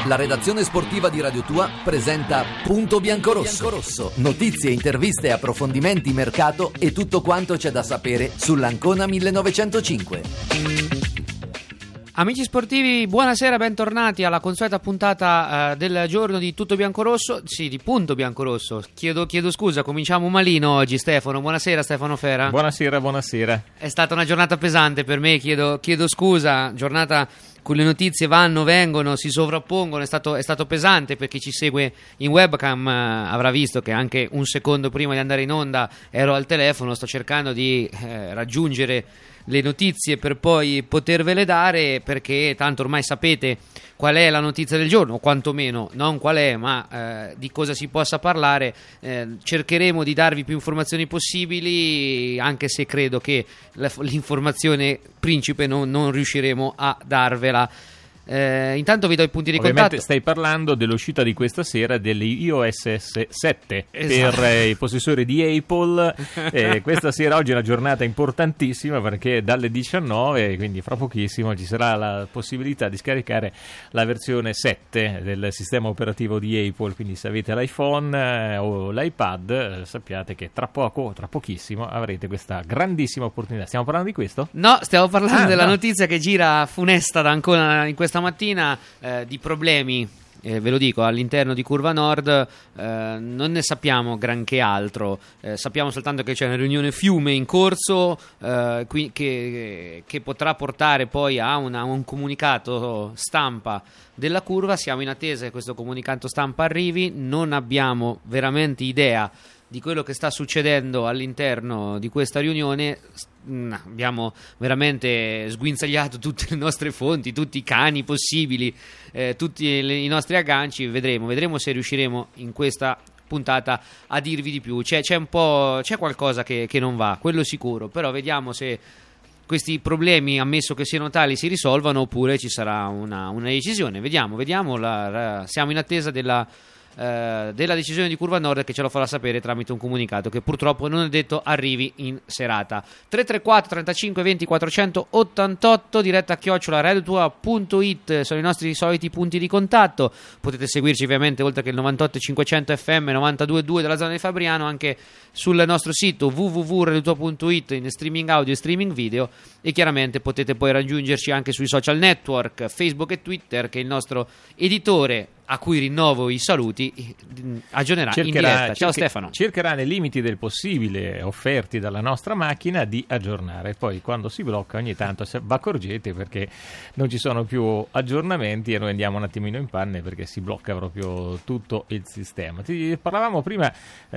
La redazione sportiva di Radio Tua presenta Punto Biancorosso. Notizie, interviste, approfondimenti, mercato e tutto quanto c'è da sapere sull'Ancona 1905. Amici sportivi, buonasera, bentornati alla consueta puntata del giorno di Tutto Biancorosso, sì, di Punto Biancorosso. Chiedo scusa, cominciamo malino oggi, Stefano. Buonasera, Stefano Fera. Buonasera. È stata una giornata pesante per me, chiedo scusa, giornata con le notizie vanno, vengono, si sovrappongono, è stato pesante. Per chi ci segue in webcam avrà visto che anche un secondo prima di andare in onda ero al telefono, sto cercando di raggiungere le notizie per poi potervele dare, perché tanto ormai sapete qual è la notizia del giorno, o quantomeno non qual è, ma di cosa si possa parlare. Cercheremo di darvi più informazioni possibili, anche se credo che l'informazione principe non riusciremo a darvela. Intanto vi do i punti di Ovviamente contatto. stai parlando dell'uscita di questa sera dell'iOS 7 Esatto. per i possessori di Apple. Questa sera, oggi è una giornata importantissima, perché dalle 19, quindi fra pochissimo, ci sarà la possibilità di scaricare la versione 7 del sistema operativo di Apple. Quindi se avete l'iPhone o l'iPad, sappiate che tra pochissimo avrete questa grandissima opportunità. Stiamo parlando di questo? No, stiamo parlando della no. notizia che gira funesta da Ancona in questa mattina, di problemi, ve lo dico, all'interno di Curva Nord. Non ne sappiamo granché altro, sappiamo soltanto che c'è una riunione fiume in corso, che potrà portare poi a un comunicato stampa della curva. Siamo in attesa che questo comunicato stampa arrivi, non abbiamo veramente idea di quello che sta succedendo all'interno di questa riunione. Abbiamo veramente sguinzagliato tutte le nostre fonti, tutti i cani possibili, tutti i nostri agganci. Vedremo se riusciremo in questa puntata a dirvi di più. C'è qualcosa che non va, quello sicuro, però vediamo se questi problemi, ammesso che siano tali, si risolvano, oppure ci sarà una decisione. Vediamo, siamo in attesa della decisione di Curva Nord, che ce lo farà sapere tramite un comunicato che purtroppo non è detto arrivi in serata. 334 35 20 488, diretta @ radiotua.it sono i nostri soliti punti di contatto. Potete seguirci ovviamente, oltre che il 98 500 FM 92.2 della zona di Fabriano, anche sul nostro sito www.radiotua.it in streaming audio e streaming video, e chiaramente potete poi raggiungerci anche sui social network Facebook e Twitter, che il nostro editore, a cui rinnovo i saluti, aggiornerà in diretta. Ciao Stefano. Cercherà, nei limiti del possibile offerti dalla nostra macchina, di aggiornare. Poi quando si blocca ogni tanto vi accorgete, perché non ci sono più aggiornamenti e noi andiamo un attimino in panne, perché si blocca proprio tutto il sistema. Ti parlavamo prima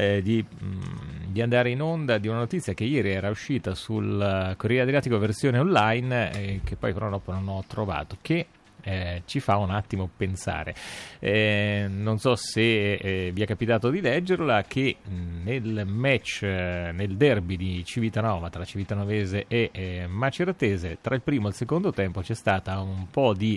di andare in onda di una notizia che ieri era uscita sul Corriere Adriatico versione online, che poi però dopo non ho trovato, che ci fa un attimo pensare. Non so se vi è capitato di leggerla, che nel match, nel derby di Civitanova, tra Civitanovese e Maceratese, tra il primo e il secondo tempo c'è stata un po' di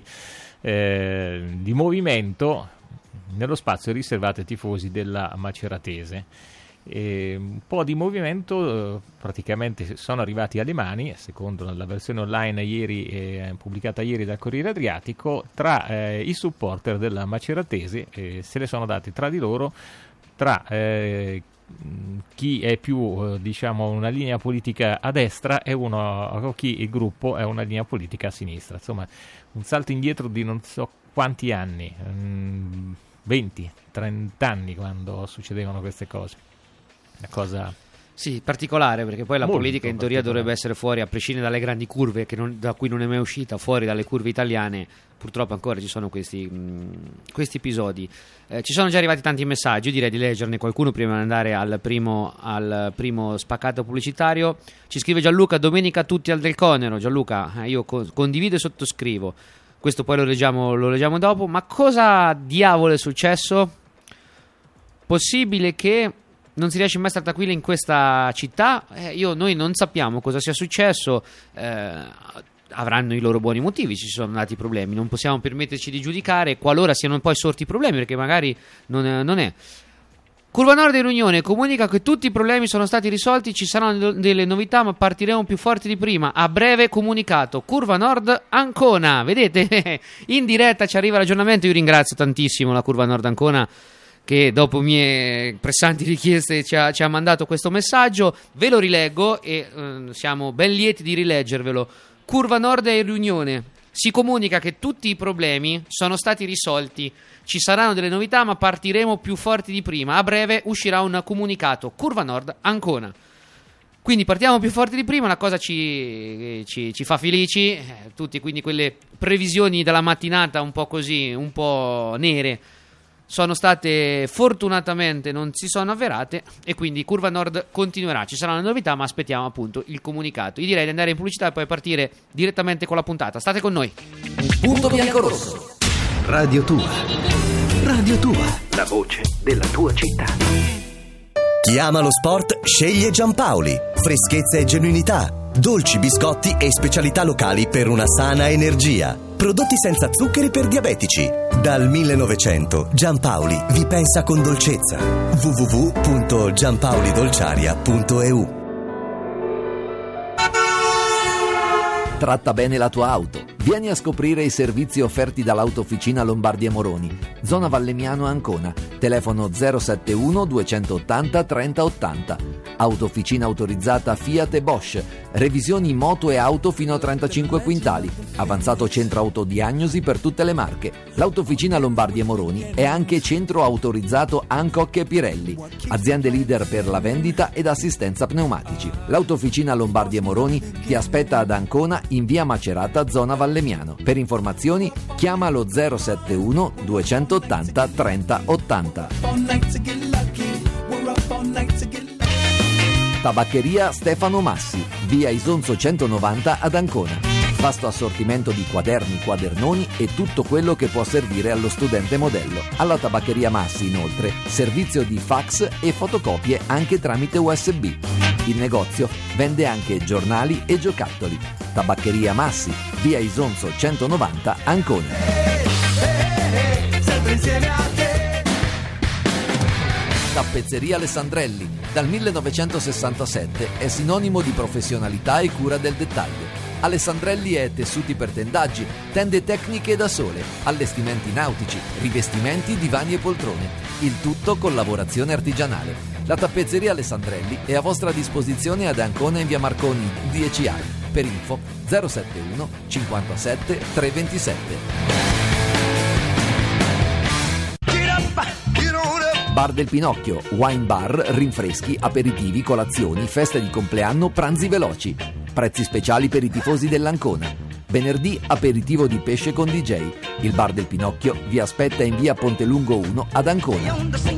movimento nello spazio riservato ai tifosi della Maceratese. Un po' di movimento, praticamente sono arrivati alle mani, secondo la versione online pubblicata ieri dal Corriere Adriatico, tra i supporter della Maceratese. Se le sono dati tra di loro, tra chi è più una linea politica a destra e chi il gruppo è una linea politica a sinistra. Insomma, un salto indietro di non so quanti anni, 20, 30 anni, quando succedevano queste cose. Una cosa particolare, perché poi la politica in teoria particolare. dovrebbe essere fuori, a prescindere dalle grandi curve da cui non è mai uscita, fuori dalle curve italiane. Purtroppo ancora ci sono questi episodi. Ci sono già arrivati tanti messaggi, direi di leggerne qualcuno prima di andare al primo spaccato pubblicitario. Ci scrive Gianluca: domenica tutti al Del Conero. Gianluca, io condivido e sottoscrivo. Questo poi lo leggiamo dopo. Ma cosa diavolo è successo? Possibile che non si riesce mai a stare tranquilli in questa città? Noi non sappiamo cosa sia successo. Avranno i loro buoni motivi, ci sono andati problemi, non possiamo permetterci di giudicare, qualora siano poi sorti problemi, perché magari non è. Curva Nord e Riunione comunica che tutti i problemi sono stati risolti, ci saranno delle novità ma partiremo più forti di prima. A breve comunicato. Curva Nord Ancona. Vedete? In diretta ci arriva l'aggiornamento. Io ringrazio tantissimo la Curva Nord Ancona che dopo mie pressanti richieste ci ha mandato questo messaggio. Ve lo rileggo e siamo ben lieti di rileggervelo. Curva Nord e Riunione. Si comunica che tutti i problemi sono stati risolti. Ci saranno delle novità, ma partiremo più forti di prima. A breve uscirà un comunicato. Curva Nord Ancona. Quindi partiamo più forti di prima, la cosa ci fa felici. Tutti, quindi quelle previsioni della mattinata un po' così, un po' nere, sono state fortunatamente non si sono avverate e quindi Curva Nord continuerà. Ci saranno novità, ma aspettiamo appunto il comunicato. Io direi di andare in pubblicità e poi partire direttamente con la puntata. State con noi. Punto biancorosso. Radio Tua. Radio Tua. La voce della tua città. Chi ama lo sport sceglie Giampaoli. Freschezza e genuinità. Dolci, biscotti e specialità locali per una sana energia. Prodotti senza zuccheri per diabetici. Dal 1900 Giampaoli vi pensa con dolcezza. www.giampaolidolciaria.eu. Tratta bene la tua auto. Vieni a scoprire i servizi offerti dall'Autofficina Lombardi e Moroni, zona Vallemiano Ancona, telefono 071 280 3080. Autofficina autorizzata Fiat e Bosch, revisioni moto e auto fino a 35 quintali, avanzato centro autodiagnosi per tutte le marche. L'Autofficina Lombardi e Moroni è anche centro autorizzato Hancock e Pirelli, aziende leader per la vendita ed assistenza pneumatici. L'Autofficina Lombardi e Moroni ti aspetta ad Ancona in via Macerata, zona Vallemiano. Per informazioni chiama lo 071 280 3080. Tabaccheria Stefano Massi, via Isonzo 190 ad Ancona. Vasto assortimento di quaderni, quadernoni e tutto quello che può servire allo studente modello. Alla Tabaccheria Massi, inoltre, servizio di fax e fotocopie anche tramite USB. Il negozio vende anche giornali e giocattoli. Tabaccheria Massi, via Isonzo 190, Ancona. Sempre insieme a te. Tappezzeria Alessandrelli, dal 1967 è sinonimo di professionalità e cura del dettaglio. Alessandrelli è tessuti per tendaggi, tende tecniche da sole, allestimenti nautici, rivestimenti, divani e poltrone. Il tutto con lavorazione artigianale. La tappezzeria Alessandrelli è a vostra disposizione ad Ancona in via Marconi 10A. Per info 071 57 327. Bar del Pinocchio, wine bar, rinfreschi, aperitivi, colazioni, feste di compleanno, pranzi veloci. Prezzi speciali per i tifosi dell'Ancona. Venerdì aperitivo di pesce con DJ. Il Bar del Pinocchio vi aspetta in via Pontelungo 1 ad Ancona.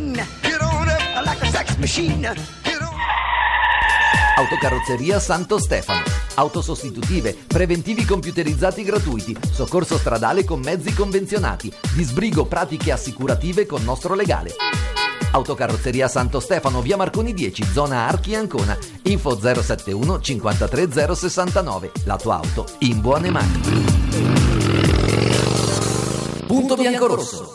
Autocarrozzeria Santo Stefano. Auto sostitutive, preventivi computerizzati gratuiti, soccorso stradale con mezzi convenzionati, disbrigo pratiche assicurative con nostro legale. Autocarrozzeria Santo Stefano, via Marconi 10, zona Archi Ancona. Info 071 53 069. La tua auto in buone mani. Punto biancorosso.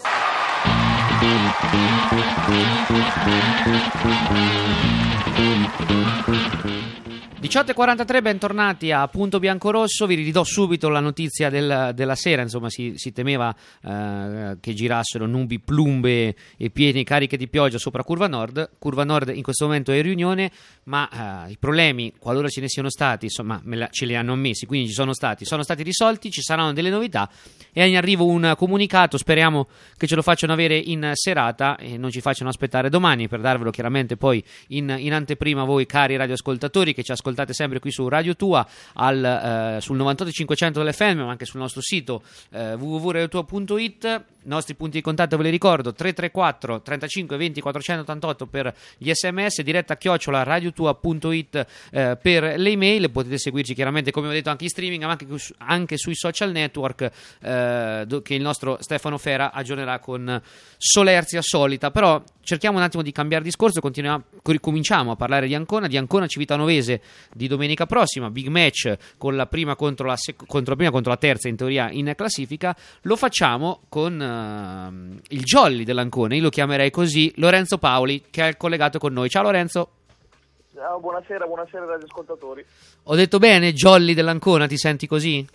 18:43, bentornati a Punto Biancorosso. Vi ridò subito la notizia della sera. Insomma, si temeva che girassero nubi, plumbe e piene cariche di pioggia sopra Curva Nord. Curva Nord in questo momento è in riunione, ma i problemi, qualora ce ne siano stati, insomma, ce li hanno ammessi, quindi sono stati risolti. Ci saranno delle novità e è in arrivo un comunicato. Speriamo che ce lo facciano avere in serata e non ci facciano aspettare domani per darvelo chiaramente poi in anteprima voi cari radioascoltatori che ci ascoltate sempre qui su Radio Tua sul 98.500 dell'FM, ma anche sul nostro sito www.radiotua.it. Nostri punti di contatto ve li ricordo: 334 35 20 488 per gli sms, diretta @ radiotua.it per le email. Potete seguirci chiaramente, come ho detto, anche in streaming, ma anche sui social network che il nostro Stefano Fera aggiornerà con solerzia solita. Però cerchiamo un attimo di cambiare discorso, cominciamo a parlare di Ancona Civitanovese di domenica prossima, big match con la prima contro la terza in teoria in classifica. Lo facciamo con il jolly dell'Ancona, io lo chiamerei così, Lorenzo Paoli, che è collegato con noi. Ciao Lorenzo. Ciao, buonasera radioascoltatori. Ho detto bene, jolly dell'Ancona, ti senti così?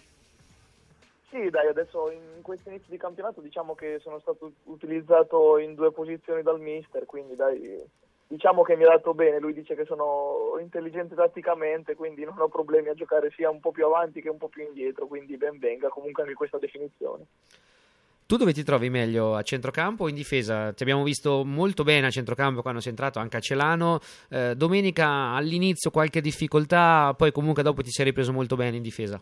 Sì, dai, adesso in questo inizio di campionato diciamo che sono stato utilizzato in 2 posizioni dal mister, quindi dai, diciamo che mi ha dato bene. Lui dice che sono intelligente tatticamente, quindi non ho problemi a giocare sia un po' più avanti che un po' più indietro, quindi ben venga comunque anche questa definizione. Tu dove ti trovi meglio, a centrocampo o in difesa? Ti abbiamo visto molto bene a centrocampo quando sei entrato, anche a Celano. Domenica all'inizio qualche difficoltà, poi comunque dopo ti sei ripreso molto bene in difesa.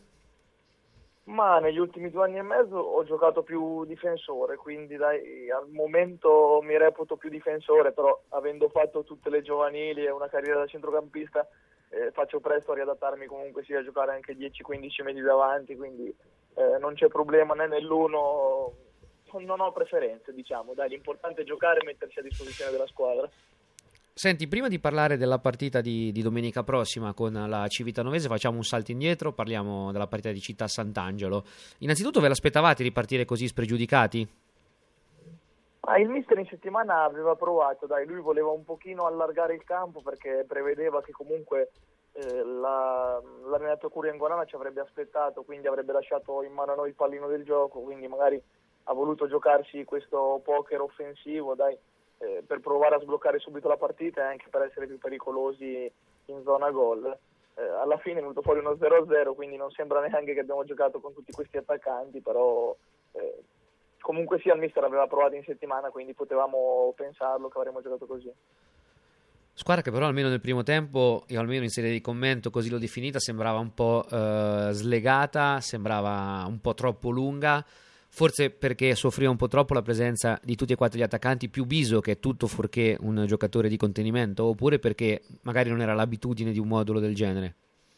Ma negli ultimi 2 anni e mezzo ho giocato più difensore, quindi dai, al momento mi reputo più difensore, però avendo fatto tutte le giovanili e una carriera da centrocampista faccio presto a riadattarmi comunque sia a giocare anche 10-15 metri davanti, quindi non c'è problema né nell'uno, non ho preferenze, diciamo, dai, l'importante è giocare e mettersi a disposizione della squadra. Senti, prima di parlare della partita di domenica prossima con la Civitanovese, facciamo un salto indietro, parliamo della partita di Città Sant'Angelo. Innanzitutto ve l'aspettavate di partire così spregiudicati? Il mister in settimana aveva provato, dai, lui voleva un pochino allargare il campo perché prevedeva che comunque l'allenatore Curiangonana ci avrebbe aspettato, quindi avrebbe lasciato in mano a noi il pallino del gioco, quindi magari ha voluto giocarsi questo poker offensivo, dai, per provare a sbloccare subito la partita e anche per essere più pericolosi in zona gol. Alla fine è venuto fuori uno 0-0, quindi non sembra neanche che abbiamo giocato con tutti questi attaccanti, però comunque sia il mister aveva provato in settimana, quindi potevamo pensarlo che avremmo giocato così. Squadra che però almeno nel primo tempo, io almeno in serie di commento così l'ho definita, sembrava un po' slegata, sembrava un po' troppo lunga, forse perché soffriva un po' troppo la presenza di tutti e 4 gli attaccanti, più Biso che è tutto fuorché un giocatore di contenimento, oppure perché magari non era l'abitudine di un modulo del genere?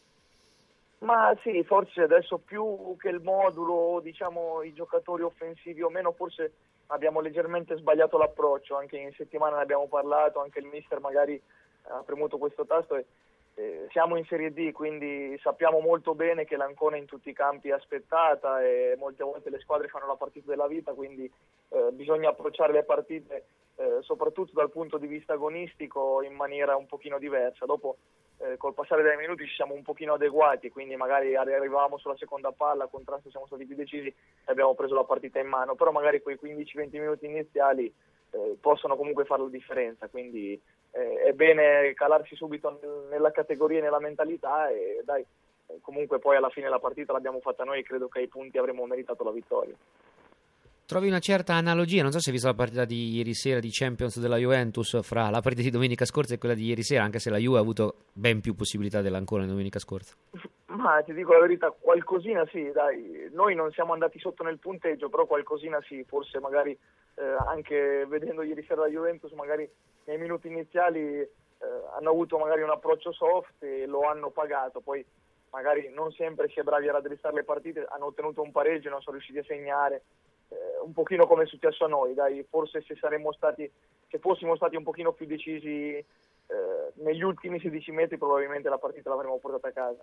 Ma sì, forse adesso più che il modulo, diciamo i giocatori offensivi o meno, forse abbiamo leggermente sbagliato l'approccio, anche in settimana ne abbiamo parlato, anche il mister magari ha premuto questo tasto e siamo in Serie D, quindi sappiamo molto bene che l'Ancona in tutti i campi è aspettata e molte volte le squadre fanno la partita della vita, quindi bisogna approcciare le partite soprattutto dal punto di vista agonistico in maniera un pochino diversa. Dopo col passare dei minuti ci siamo un pochino adeguati, quindi magari arrivavamo sulla seconda palla, a contrasto siamo stati più decisi e abbiamo preso la partita in mano, però magari quei 15-20 minuti iniziali possono comunque fare la differenza, quindi è bene calarsi subito nella categoria e nella mentalità e dai, comunque poi alla fine la partita l'abbiamo fatta noi e credo che ai punti avremmo meritato la vittoria. Trovi una certa analogia, non so se hai visto la partita di ieri sera di Champions della Juventus fra la partita di domenica scorsa e quella di ieri sera, anche se la Juve ha avuto ben più possibilità dell'Ancona domenica scorsa. Ma ti dico la verità, qualcosina sì, dai, noi non siamo andati sotto nel punteggio, però qualcosina sì, forse magari anche vedendo ieri sera la Juventus, magari nei minuti iniziali hanno avuto magari un approccio soft e lo hanno pagato, poi magari non sempre si è bravi a raddrizzare le partite, hanno ottenuto un pareggio e non sono riusciti a segnare, un pochino come è successo a noi, dai, forse se fossimo stati un pochino più decisi negli ultimi 16 metri probabilmente la partita l'avremmo portata a casa.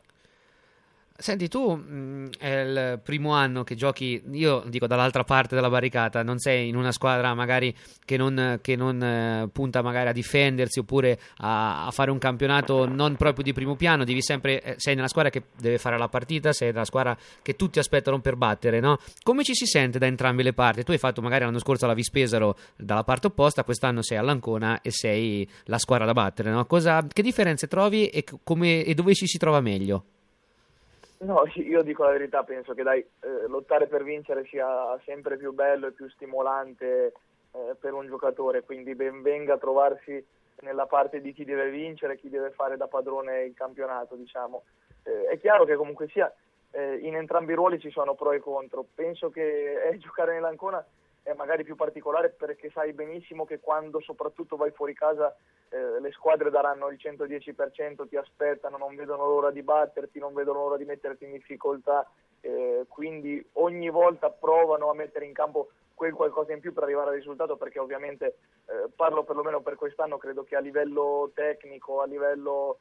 Senti, tu è il primo anno che giochi, io dico dall'altra parte della barricata, non sei in una squadra magari che non punta magari a difendersi oppure a fare un campionato non proprio di primo piano, devi sempre, sei nella squadra che deve fare la partita, sei nella squadra che tutti aspettano per battere, no? Come ci si sente da entrambe le parti? Tu hai fatto magari l'anno scorso la Vispesaro dalla parte opposta, quest'anno sei all'Ancona e sei la squadra da battere, no? Che differenze trovi e dove ci si trova meglio? No, io dico la verità, penso che dai, lottare per vincere sia sempre più bello e più stimolante per un giocatore, quindi ben venga trovarsi nella parte di chi deve vincere, chi deve fare da padrone il campionato, diciamo. È chiaro che comunque sia in entrambi i ruoli ci sono pro e contro, penso che giocare nell'Ancona è magari più particolare perché sai benissimo che quando soprattutto vai fuori casa le squadre daranno il 110%, ti aspettano, non vedono l'ora di batterti, non vedono l'ora di metterti in difficoltà, quindi ogni volta provano a mettere in campo quel qualcosa in più per arrivare al risultato, perché ovviamente parlo perlomeno per quest'anno, credo che a livello tecnico, a livello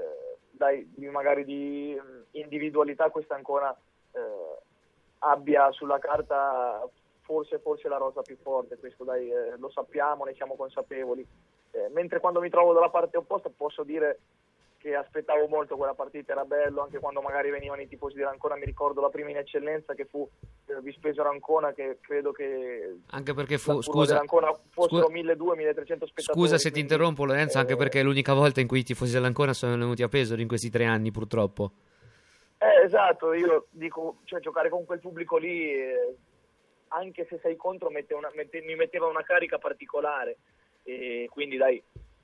magari di individualità questa ancora abbia sulla carta forse la rosa più forte, questo dai, lo sappiamo, ne siamo consapevoli. Mentre quando mi trovo dalla parte opposta posso dire che aspettavo molto quella partita, era bello, anche quando magari venivano i tifosi dell'Ancona, mi ricordo la prima in eccellenza che fu Vispesaro Ancona, che credo che anche perché fossero 1.200-1.300 spettatori. Scusa se ti interrompo Lorenzo, anche perché è l'unica volta in cui i tifosi dell'Ancona sono venuti a Pesaro in questi 3 anni purtroppo. Esatto, io dico, cioè giocare con quel pubblico lì, anche se sei contro, mi metteva una carica particolare, e quindi dai,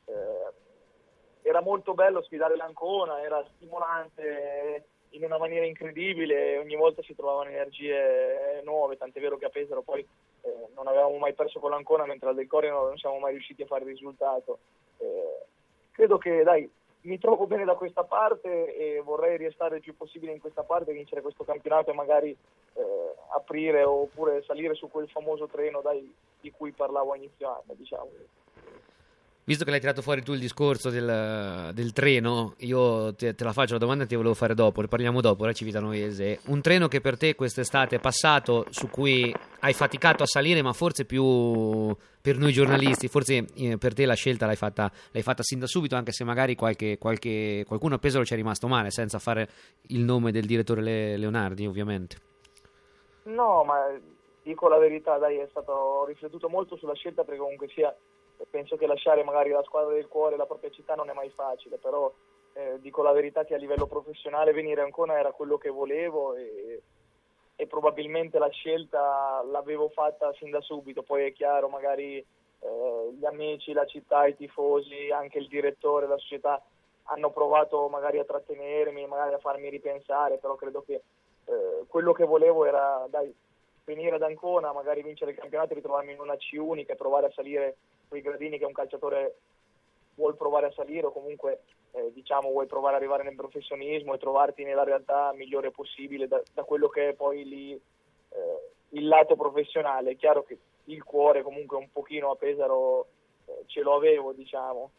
era molto bello sfidare l'Ancona, era stimolante in una maniera incredibile, ogni volta si trovavano energie nuove, tant'è vero che a Pesaro poi non avevamo mai perso con l'Ancona, mentre al Del Colle non siamo mai riusciti a fare il risultato. Credo che dai, mi trovo bene da questa parte e vorrei restare il più possibile in questa parte, vincere questo campionato e magari aprire oppure salire su quel famoso treno di cui parlavo a inizio anno, diciamo. Visto che l'hai tirato fuori tu il discorso del treno, io te la faccio la domanda e ti volevo fare dopo, ne parliamo dopo, ora Civitanovese. Un treno che per te quest'estate è passato, su cui hai faticato a salire, ma forse più per noi giornalisti, forse per te la scelta l'hai fatta sin da subito, anche se magari qualcuno a Pesaro ci è rimasto male, senza fare il nome del direttore Leonardi, ovviamente. No, ma dico la verità, dai, ho riflettuto molto sulla scelta, perché comunque sia, penso che lasciare magari la squadra del cuore, la propria città, non è mai facile, però dico la verità che a livello professionale venire a Ancona era quello che volevo e probabilmente la scelta l'avevo fatta sin da subito. Poi è chiaro, magari gli amici, la città, i tifosi, anche il direttore, la società hanno provato magari a trattenermi, magari a farmi ripensare, però credo che quello che volevo era venire ad Ancona, magari vincere il campionato, ritrovarmi in una C unica e provare a salire quei gradini che un calciatore vuol provare a salire, o comunque vuoi provare ad arrivare nel professionismo e trovarti nella realtà migliore possibile da quello che è poi lì il lato professionale. È chiaro che il cuore comunque un pochino a Pesaro ce lo avevo, diciamo,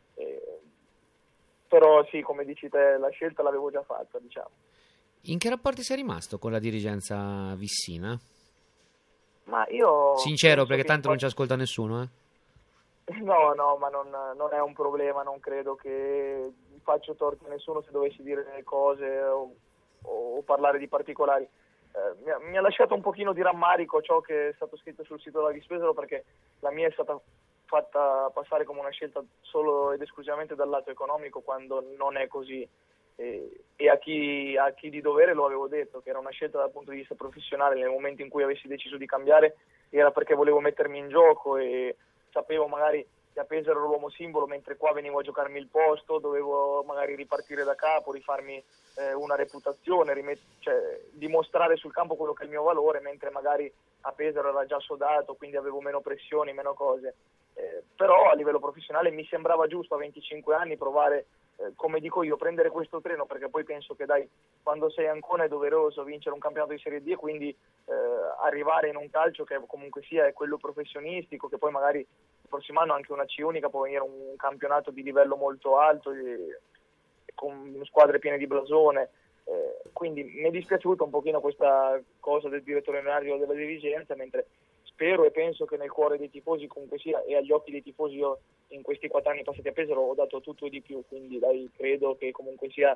però sì, come dici te, la scelta l'avevo già fatta, diciamo. In che rapporti sei rimasto con la dirigenza vissina? Ma io sincero, perché tanto non ci ascolta nessuno, No, ma non è un problema, non credo che faccio torto a nessuno se dovessi dire delle cose o parlare di particolari. Mi ha lasciato un pochino di rammarico ciò che è stato scritto sul sito della Vispesaro, perché la mia è stata fatta passare come una scelta solo ed esclusivamente dal lato economico, quando non è così. E a chi di dovere lo avevo detto, che era una scelta dal punto di vista professionale. Nel momento in cui avessi deciso di cambiare era perché volevo mettermi in gioco e sapevo magari che a Pesaro ero l'uomo simbolo, mentre qua venivo a giocarmi il posto, dovevo magari ripartire da capo, rifarmi una reputazione, dimostrare sul campo quello che è il mio valore, mentre magari a Pesaro era già sodato, quindi avevo meno pressioni, meno cose. Però a livello professionale mi sembrava giusto a 25 anni provare, come dico io, prendere questo treno, perché poi penso che quando sei Ancona è doveroso vincere un campionato di Serie D e quindi arrivare in un calcio che comunque sia è quello professionistico, che poi magari il prossimo anno anche una C unica può venire un campionato di livello molto alto con squadre piene di blasone. Quindi mi è dispiaciuta un pochino questa cosa del direttore Leonardi o della dirigenza, mentre spero e penso che nel cuore dei tifosi comunque sia, e agli occhi dei tifosi, io in questi 4 anni passati a Pesaro ho dato tutto e di più, quindi credo che comunque sia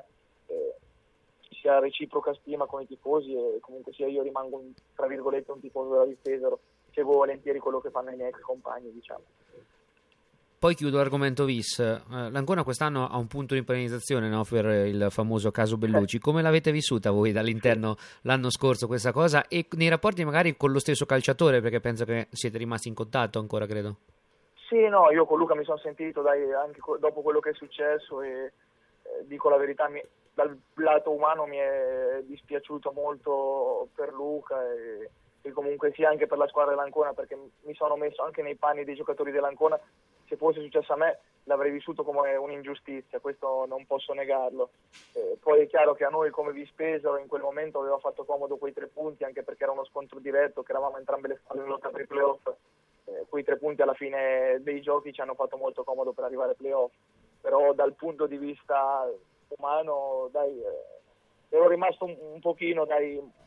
reciproca stima con i tifosi, e comunque sia io rimango tra virgolette un tifoso della Pesaro, seguo volentieri quello che fanno i miei ex compagni, diciamo. Poi chiudo l'argomento vis. L'Ancona quest'anno ha un punto di penalizzazione, no, per il famoso caso Bellucci. Come l'avete vissuta voi dall'interno l'anno scorso questa cosa, e nei rapporti magari con lo stesso calciatore, perché penso che siete rimasti in contatto ancora, credo? Sì, no, io con Luca mi sono sentito anche dopo quello che è successo, e dico la verità, dal lato umano mi è dispiaciuto molto per Luca e comunque sia anche per la squadra dell'Ancona, perché mi sono messo anche nei panni dei giocatori dell'Ancona. Se fosse successo a me l'avrei vissuto come un'ingiustizia, questo non posso negarlo. Poi è chiaro che a noi come Vispesaro in quel momento aveva fatto comodo quei 3 punti, anche perché era uno scontro diretto, che eravamo entrambe le squadre in lotta per i playoff. Quei 3 punti alla fine dei giochi ci hanno fatto molto comodo per arrivare ai playoff, però dal punto di vista umano ero rimasto un pochino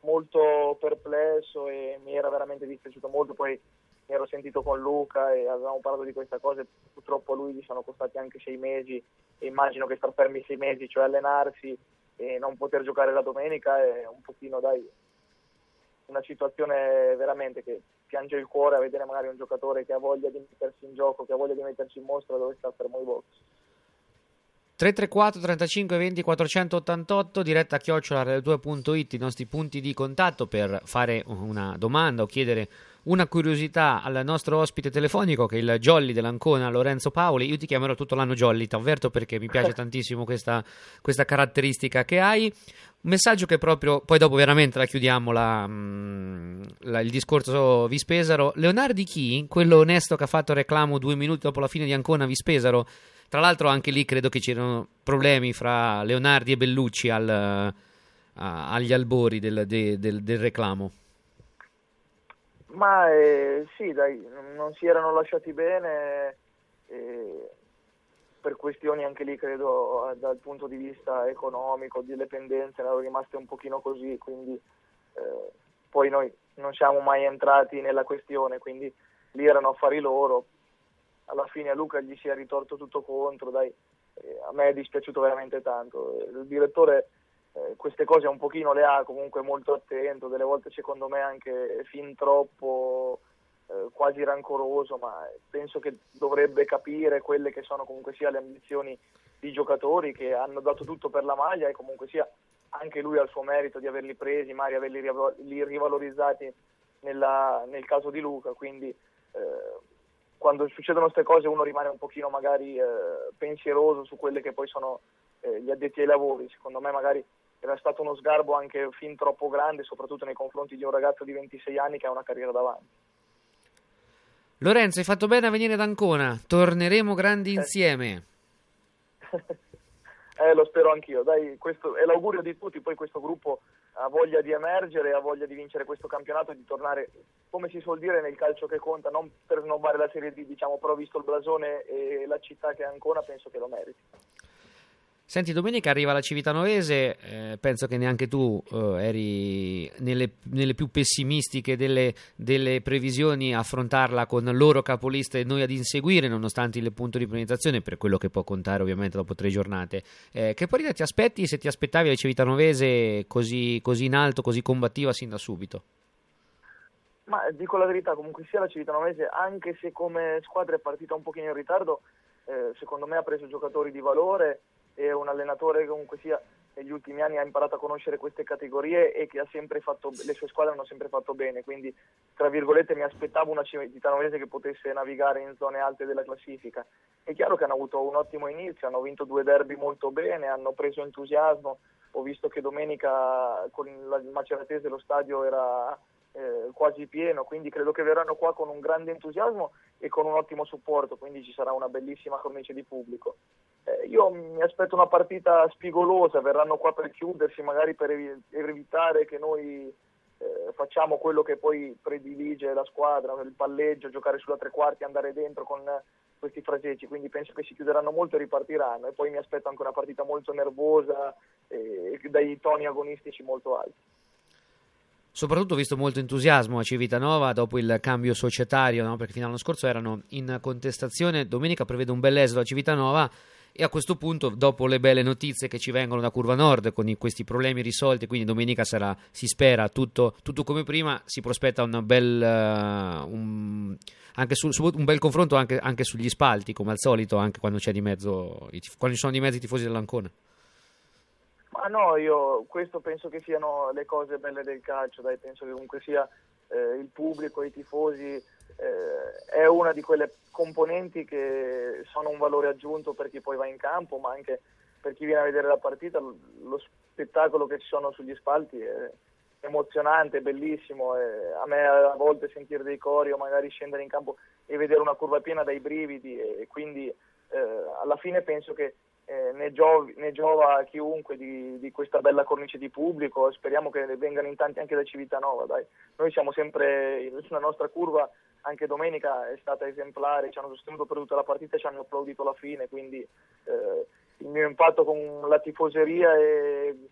molto perplesso e mi era veramente dispiaciuto molto. Poi mi ero sentito con Luca e avevamo parlato di questa cosa. Purtroppo a lui gli sono costati anche 6 mesi e immagino che star fermi 6 mesi, cioè allenarsi e non poter giocare la domenica, è un pochino, una situazione veramente che piange il cuore a vedere magari un giocatore che ha voglia di mettersi in gioco, che ha voglia di mettersi in mostra, dove sta fermo i box. 334 35 20 488, diretta @radio2.it, i nostri punti di contatto per fare una domanda o chiedere una curiosità al nostro ospite telefonico, che è il Jolly dell'Ancona, Lorenzo Paoli. Io ti chiamerò tutto l'anno Jolly, ti avverto, perché mi piace tantissimo questa caratteristica che hai. Un messaggio che proprio, poi dopo veramente la chiudiamo il discorso Vispesaro. Leonardi Chi, quello onesto che ha fatto reclamo 2 minuti dopo la fine di Ancona Vispesaro, tra l'altro anche lì credo che c'erano problemi fra Leonardi e Bellucci agli albori del reclamo. Ma sì, dai, non si erano lasciati bene, per questioni anche lì credo dal punto di vista economico, delle pendenze, erano rimaste un pochino così, quindi poi noi non siamo mai entrati nella questione, quindi lì erano affari loro. Alla fine a Luca gli si è ritorto tutto contro, dai, a me è dispiaciuto veramente tanto. Il direttore queste cose un pochino le ha comunque molto attento, delle volte secondo me anche fin troppo quasi rancoroso, ma penso che dovrebbe capire quelle che sono comunque sia le ambizioni di giocatori che hanno dato tutto per la maglia, e comunque sia anche lui ha il suo merito di averli presi, magari averli rivalorizzati nel caso di Luca, quindi quando succedono queste cose uno rimane un pochino magari pensieroso su quelle che poi sono gli addetti ai lavori. Secondo me magari era stato uno sgarbo anche fin troppo grande, soprattutto nei confronti di un ragazzo di 26 anni che ha una carriera davanti. Lorenzo, hai fatto bene a venire ad Ancona, torneremo grandi insieme. Lo spero anch'io, dai, questo è l'augurio di tutti. Poi questo gruppo ha voglia di emergere, ha voglia di vincere questo campionato e di tornare, come si suol dire nel calcio che conta, non per snobbare la Serie D, diciamo, però visto il blasone e la città che è Ancona, penso che lo meriti. Senti, domenica arriva la Civitanova, penso che neanche tu eri nelle più pessimistiche delle previsioni, affrontarla con loro capolista e noi ad inseguire, nonostante il punto di penalizzazione, per quello che può contare ovviamente dopo 3 giornate. Che partita ti aspetti, se ti aspettavi la Civitanova così in alto, così combattiva sin da subito? Ma dico la verità, comunque sia la Civitanova, anche se come squadra è partita un pochino in ritardo, secondo me ha preso giocatori di valore, è un allenatore che comunque sia negli ultimi anni ha imparato a conoscere queste categorie e che ha sempre fatto, le sue squadre hanno sempre fatto bene, quindi tra virgolette mi aspettavo una Civitanovese che potesse navigare in zone alte della classifica. È chiaro che hanno avuto un ottimo inizio, hanno vinto 2 derby molto bene, hanno preso entusiasmo. Ho visto che domenica con il Maceratese lo stadio era quasi pieno, quindi credo che verranno qua con un grande entusiasmo e con un ottimo supporto, quindi ci sarà una bellissima cornice di pubblico. Io mi aspetto una partita spigolosa, verranno qua per chiudersi, magari per evitare che noi facciamo quello che poi predilige la squadra, il palleggio, giocare sulla tre quarti, andare dentro con questi fraseggi, quindi penso che si chiuderanno molto e ripartiranno, e poi mi aspetto anche una partita molto nervosa e dai toni agonistici molto alti. Soprattutto ho visto molto entusiasmo a Civitanova dopo il cambio societario, no? Perché fino all'anno scorso erano in contestazione. Domenica prevede un bel esito a Civitanova e a questo punto, dopo le belle notizie che ci vengono da Curva Nord con questi problemi risolti, quindi domenica sarà, si spera, tutto come prima, si prospetta un bel anche un bel confronto anche sugli spalti, come al solito, anche quando c'è di mezzo quando ci sono di mezzo i tifosi dell'Ancona. Ma no, io questo penso che siano le cose belle del calcio, dai, penso che comunque sia il pubblico, i tifosi, è una di quelle componenti che sono un valore aggiunto per chi poi va in campo, ma anche per chi viene a vedere la partita. Lo spettacolo che ci sono sugli spalti è emozionante, è bellissimo, a me a volte sentire dei cori o magari scendere in campo e vedere una curva piena dai brividi, e quindi alla fine penso che ne giova a chiunque di questa bella cornice di pubblico. Speriamo che ne vengano in tanti anche da Civitanova, dai. Noi siamo sempre, la nostra curva anche domenica è stata esemplare, ci hanno sostenuto per tutta la partita e ci hanno applaudito alla fine, quindi il mio impatto con la tifoseria è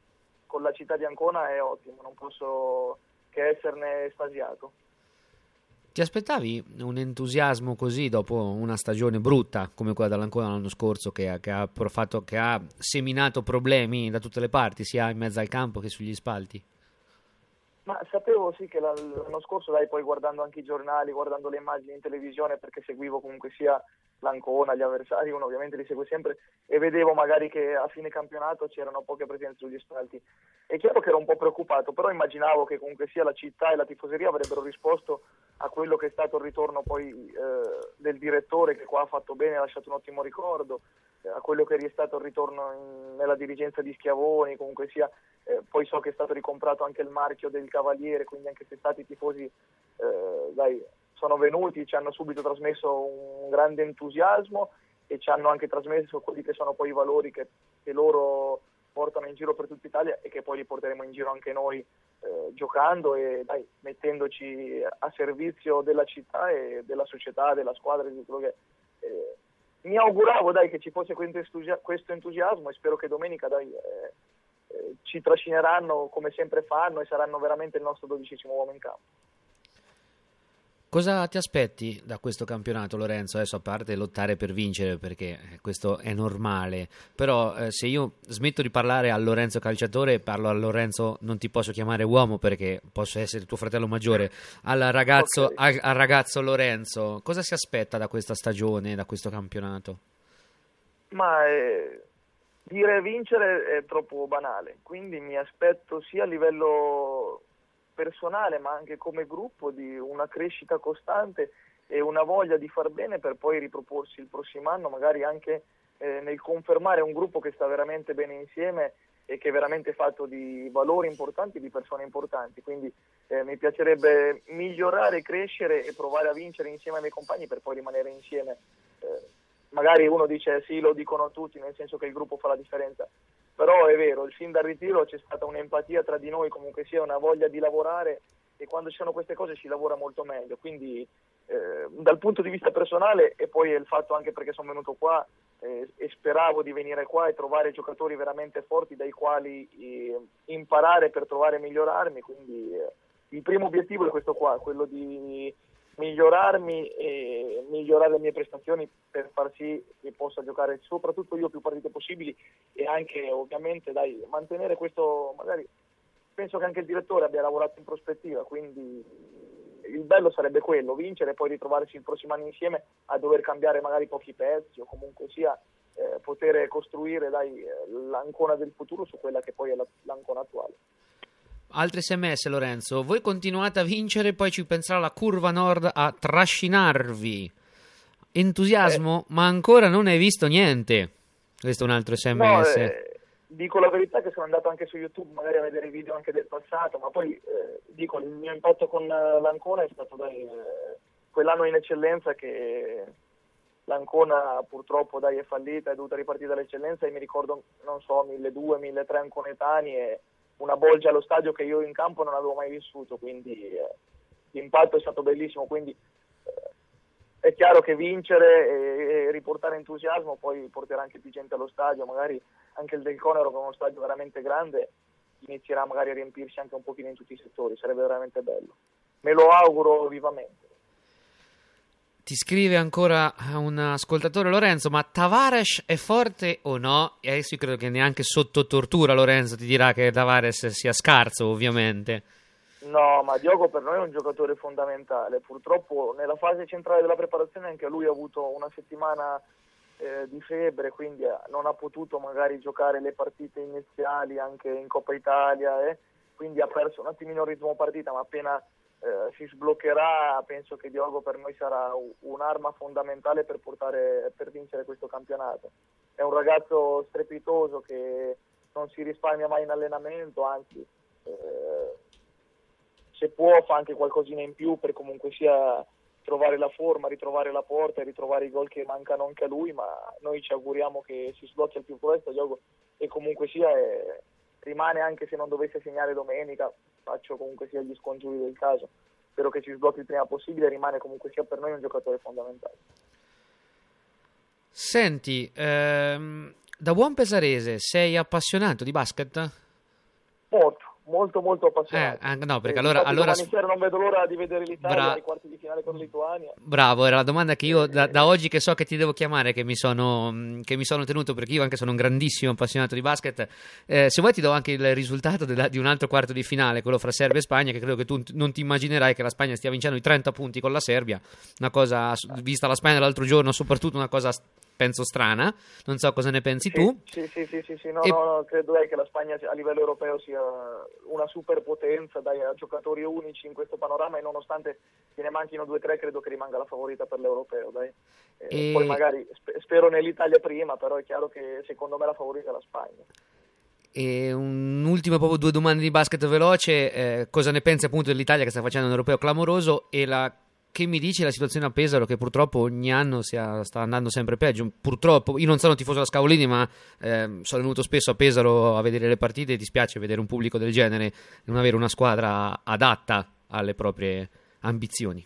con la città di Ancona è ottimo, non posso che esserne estasiato. Ti aspettavi un entusiasmo così dopo una stagione brutta come quella dell'Ancona l'anno scorso che ha seminato problemi da tutte le parti, sia in mezzo al campo che sugli spalti? Ma sapevo sì che l'anno scorso, poi guardando anche i giornali, guardando le immagini in televisione, perché seguivo comunque sia l'Ancona, gli avversari, uno ovviamente li segue sempre, e vedevo magari che a fine campionato c'erano poche presenze sugli spalti. È chiaro che ero un po' preoccupato, però immaginavo che comunque sia la città e la tifoseria avrebbero risposto a quello che è stato il ritorno poi del direttore, che qua ha fatto bene, ha lasciato un ottimo ricordo, a quello che è stato il ritorno nella dirigenza di Schiavoni, comunque sia, poi so che è stato ricomprato anche il marchio del Cavaliere, quindi anche se stati i tifosi sono venuti, ci hanno subito trasmesso un grande entusiasmo e ci hanno anche trasmesso quelli che sono poi i valori che loro portano in giro per tutta Italia e che poi li porteremo in giro anche noi giocando e mettendoci a servizio della città e della società, della squadra, di quello che mi auguravo che ci fosse questo entusiasmo e spero che domenica ci trascineranno come sempre fanno e saranno veramente il nostro 12° uomo in campo. Cosa ti aspetti da questo campionato, Lorenzo? Adesso, a parte lottare per vincere, perché questo è normale, però se io smetto di parlare al Lorenzo calciatore, parlo al Lorenzo, non ti posso chiamare uomo perché posso essere tuo fratello maggiore, al ragazzo, Okay. al ragazzo Lorenzo. Cosa si aspetta da questa stagione, da questo campionato? Ma dire vincere è troppo banale, quindi mi aspetto sia a livello personale ma anche come gruppo di una crescita costante e una voglia di far bene per poi riproporsi il prossimo anno, magari anche nel confermare un gruppo che sta veramente bene insieme e che è veramente fatto di valori importanti e di persone importanti, quindi mi piacerebbe migliorare, crescere e provare a vincere insieme ai miei compagni per poi rimanere insieme. Magari uno dice sì, lo dicono tutti, nel senso che il gruppo fa la differenza, però è vero, il fin dal ritiro c'è stata un'empatia tra di noi, comunque sia una voglia di lavorare e quando ci sono queste cose si lavora molto meglio, quindi dal punto di vista personale e poi il fatto anche perché sono venuto qua e speravo di venire qua e trovare giocatori veramente forti dai quali imparare per trovare e migliorarmi, quindi il primo obiettivo è questo qua, quello di migliorarmi e migliorare le mie prestazioni per far sì che possa giocare soprattutto io più partite possibili e anche ovviamente mantenere questo, magari penso che anche il direttore abbia lavorato in prospettiva, quindi il bello sarebbe quello, vincere e poi ritrovarsi il prossimo anno insieme a dover cambiare magari pochi pezzi o comunque sia poter costruire l'Ancona del futuro su quella che poi è l'Ancona attuale. Altri SMS, Lorenzo, voi continuate a vincere, poi ci penserà la Curva Nord a trascinarvi. Entusiasmo, ma ancora non hai visto niente. Questo è un altro SMS. No, dico la verità che sono andato anche su YouTube magari a vedere video anche del passato, ma poi dico il mio impatto con l'Ancona è stato quell'anno in eccellenza che l'Ancona purtroppo è fallita, è dovuta ripartire dall'eccellenza e mi ricordo, non so, 1.200, 1.300 anconetani e una bolgia allo stadio che io in campo non avevo mai vissuto, quindi l'impatto è stato bellissimo, quindi è chiaro che vincere e riportare entusiasmo poi porterà anche più gente allo stadio, magari anche il Del Conero con uno stadio veramente grande inizierà magari a riempirsi anche un pochino in tutti i settori, sarebbe veramente bello, me lo auguro vivamente. Ti scrive ancora un ascoltatore, Lorenzo, ma Tavares è forte o no? E adesso io credo che neanche sotto tortura Lorenzo ti dirà che Tavares sia scarso, ovviamente. No, ma Diogo per noi è un giocatore fondamentale, purtroppo nella fase centrale della preparazione anche lui ha avuto una settimana di febbre, quindi non ha potuto magari giocare le partite iniziali anche in Coppa Italia, quindi ha perso un attimino il ritmo partita, ma appena si sbloccherà penso che Diogo per noi sarà un'arma fondamentale per vincere questo campionato. È un ragazzo strepitoso che non si risparmia mai in allenamento, anzi se può fa anche qualcosina in più per comunque sia trovare la forma, ritrovare la porta e ritrovare i gol che mancano anche a lui, ma noi ci auguriamo che si sblocchi al più presto Diogo e comunque sia rimane, anche se non dovesse segnare domenica, faccio comunque sia gli scongiuri del caso, spero che ci sblocchi il prima possibile, rimane comunque sia per noi un giocatore fondamentale. Senti, da buon pesarese sei appassionato di basket? Molto appassionato. No, perché allora domani sera non vedo l'ora di vedere l'Italia ai quarti di finale con Lituania. Bravo, era la domanda che io da oggi che so che ti devo chiamare che mi sono tenuto, perché io anche sono un grandissimo appassionato di basket. Se vuoi ti do anche il risultato di un altro quarto di finale, quello fra Serbia e Spagna, che credo che tu non ti immaginerai che la Spagna stia vincendo i 30 punti con la Serbia, una cosa, vista la Spagna l'altro giorno, soprattutto una cosa penso strana, non so cosa ne pensi tu. Sì, no, credo che la Spagna a livello europeo sia una superpotenza, ha giocatori unici in questo panorama, e nonostante ne manchino 2-3 credo che rimanga la favorita per l'europeo, poi magari spero nell'Italia prima, però è chiaro che secondo me la favorita è la Spagna. E un ultimo, proprio 2 domande di basket veloce, cosa ne pensi appunto dell'Italia che sta facendo un europeo clamoroso, e che mi dici la situazione a Pesaro, che purtroppo ogni anno sta andando sempre peggio? Purtroppo, io non sono tifoso della Scavolini, ma sono venuto spesso a Pesaro a vedere le partite, e dispiace vedere un pubblico del genere e non avere una squadra adatta alle proprie ambizioni.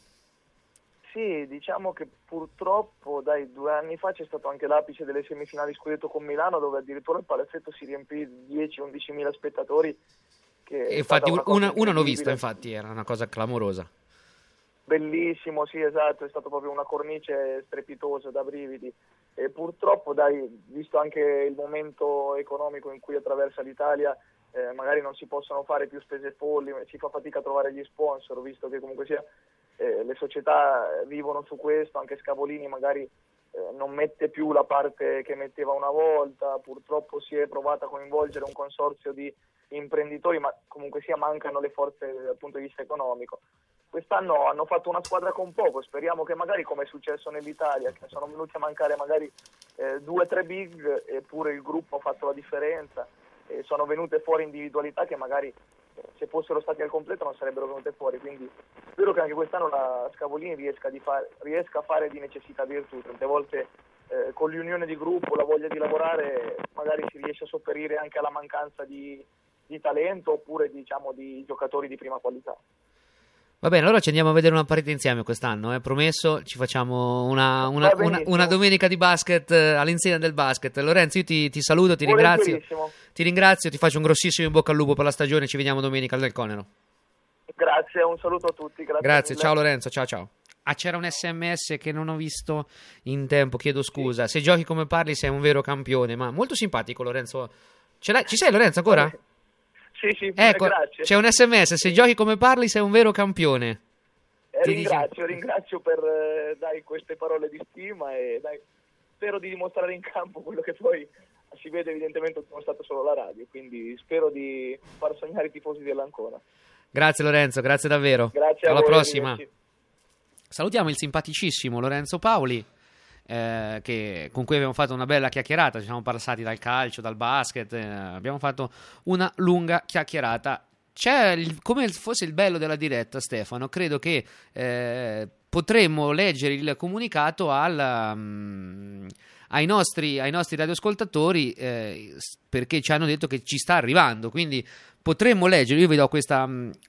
Sì, diciamo che purtroppo 2 anni fa c'è stato anche l'apice delle semifinali scudetto con Milano, dove addirittura il palazzetto si riempì 10-11 mila spettatori. Infatti una l'ho vista, infatti era una cosa clamorosa. Bellissimo, sì, esatto, è stato proprio una cornice strepitosa, da brividi, e purtroppo visto anche il momento economico in cui attraversa l'Italia, magari non si possono fare più spese folli, si fa fatica a trovare gli sponsor, visto che comunque sia le società vivono su questo. Anche Scavolini magari non mette più la parte che metteva una volta, purtroppo si è provato a coinvolgere un consorzio di imprenditori, ma comunque sia mancano le forze dal punto di vista economico. Quest'anno hanno fatto una squadra con poco, speriamo che magari, come è successo nell'Italia, che sono venuti a mancare magari 2-3 big, eppure il gruppo ha fatto la differenza, e sono venute fuori individualità che magari se fossero stati al completo non sarebbero venute fuori, quindi spero che anche quest'anno la Scavolini riesca a fare di necessità virtù. Tante volte con l'unione di gruppo, la voglia di lavorare, magari si riesce a sopperire anche alla mancanza di talento, oppure diciamo di giocatori di prima qualità. Va bene, allora ci andiamo a vedere una partita insieme quest'anno, promesso, ci facciamo una domenica di basket all'insegna del basket. Lorenzo, io ti saluto, ti ringrazio, ti faccio un grossissimo in bocca al lupo per la stagione, ci vediamo domenica nel Conero. Grazie, un saluto a tutti. Grazie, ciao Lorenzo, ciao. C'era un SMS che non ho visto in tempo, chiedo scusa. Se giochi come parli sei un vero campione, ma molto simpatico Lorenzo. Ci sei Lorenzo ancora? Sì, ecco, grazie. C'è un SMS, se giochi come parli sei un vero campione. Ringrazio per queste parole di stima, e spero di dimostrare in campo quello che poi si vede evidentemente ho stato solo la radio, quindi spero di far sognare i tifosi dell'Ancona. Grazie Lorenzo, grazie davvero. Grazie alla voi, prossima. Arrivederci. Salutiamo il simpaticissimo Lorenzo Paoli, con cui abbiamo fatto una bella chiacchierata. Ci siamo passati dal calcio, dal basket, abbiamo fatto una lunga chiacchierata. Come fosse il bello della diretta, Stefano, credo che potremmo leggere il comunicato ai nostri radioascoltatori, perché ci hanno detto che ci sta arrivando, quindi potremmo leggere. Io vi do questa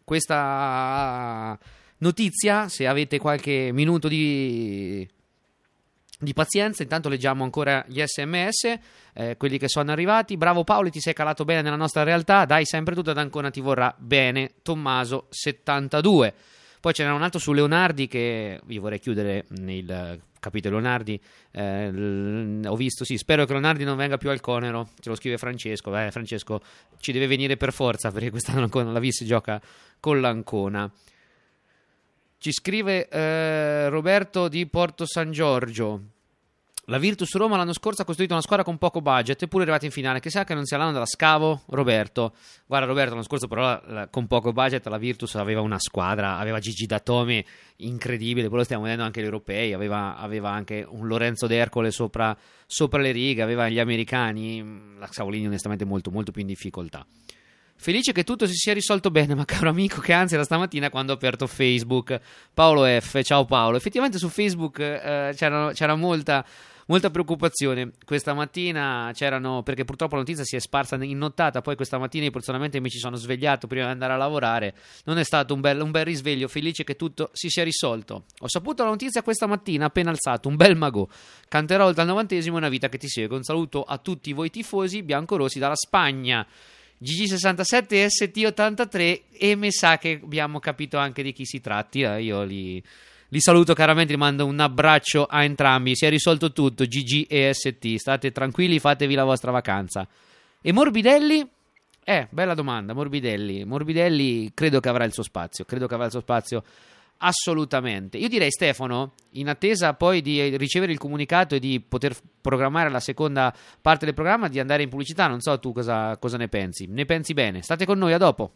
notizia, se avete qualche minuto di pazienza. Intanto leggiamo ancora gli SMS, quelli che sono arrivati. Bravo Paolo, ti sei calato bene nella nostra realtà, dai sempre tutto, ad Ancona ti vorrà bene. Tommaso 72. Poi c'era un altro su Leonardi, che io vorrei chiudere nel capitolo Leonardi. Ho visto, spero che Leonardi non venga più al Conero, ce lo scrive Francesco. Francesco ci deve venire per forza, perché quest'anno Ancona la Vis gioca con l'Ancona. Ci scrive Roberto di Porto San Giorgio. La Virtus Roma l'anno scorso ha costruito una squadra con poco budget, eppure è arrivata in finale. Che sa che non sia l'anno della Scavo? Roberto, guarda Roberto, l'anno scorso però con poco budget la Virtus aveva una squadra, aveva Gigi Datome incredibile, poi lo stiamo vedendo anche agli europei, aveva anche un Lorenzo D'Ercole sopra le righe, aveva gli americani. La Scavolini onestamente molto molto più in difficoltà. Felice che tutto si sia risolto bene, ma caro amico, che ansia da stamattina quando ho aperto Facebook. Paolo F, ciao Paolo. Effettivamente su Facebook c'era molta preoccupazione questa mattina, perché purtroppo la notizia si è sparsa in nottata. Poi questa mattina io personalmente mi ci sono svegliato prima di andare a lavorare, non è stato un bel risveglio. Felice che tutto si sia risolto. Ho saputo la notizia questa mattina, appena alzato, un bel magò. Canterò dal 90esimo, una vita che ti segue. Un saluto a tutti voi tifosi biancorossi dalla Spagna. GG67 ST83, e mi sa che abbiamo capito anche di chi si tratti. Io li saluto caramente, li mando un abbraccio a entrambi. Si è risolto tutto, GG e ST, state tranquilli, fatevi la vostra vacanza. E Morbidelli? Bella domanda. Morbidelli credo che avrà il suo spazio, assolutamente. Io direi, Stefano, in attesa poi di ricevere il comunicato e di poter programmare la seconda parte del programma, di andare in pubblicità. Non so tu cosa ne pensi. Ne pensi bene? State con noi, a dopo.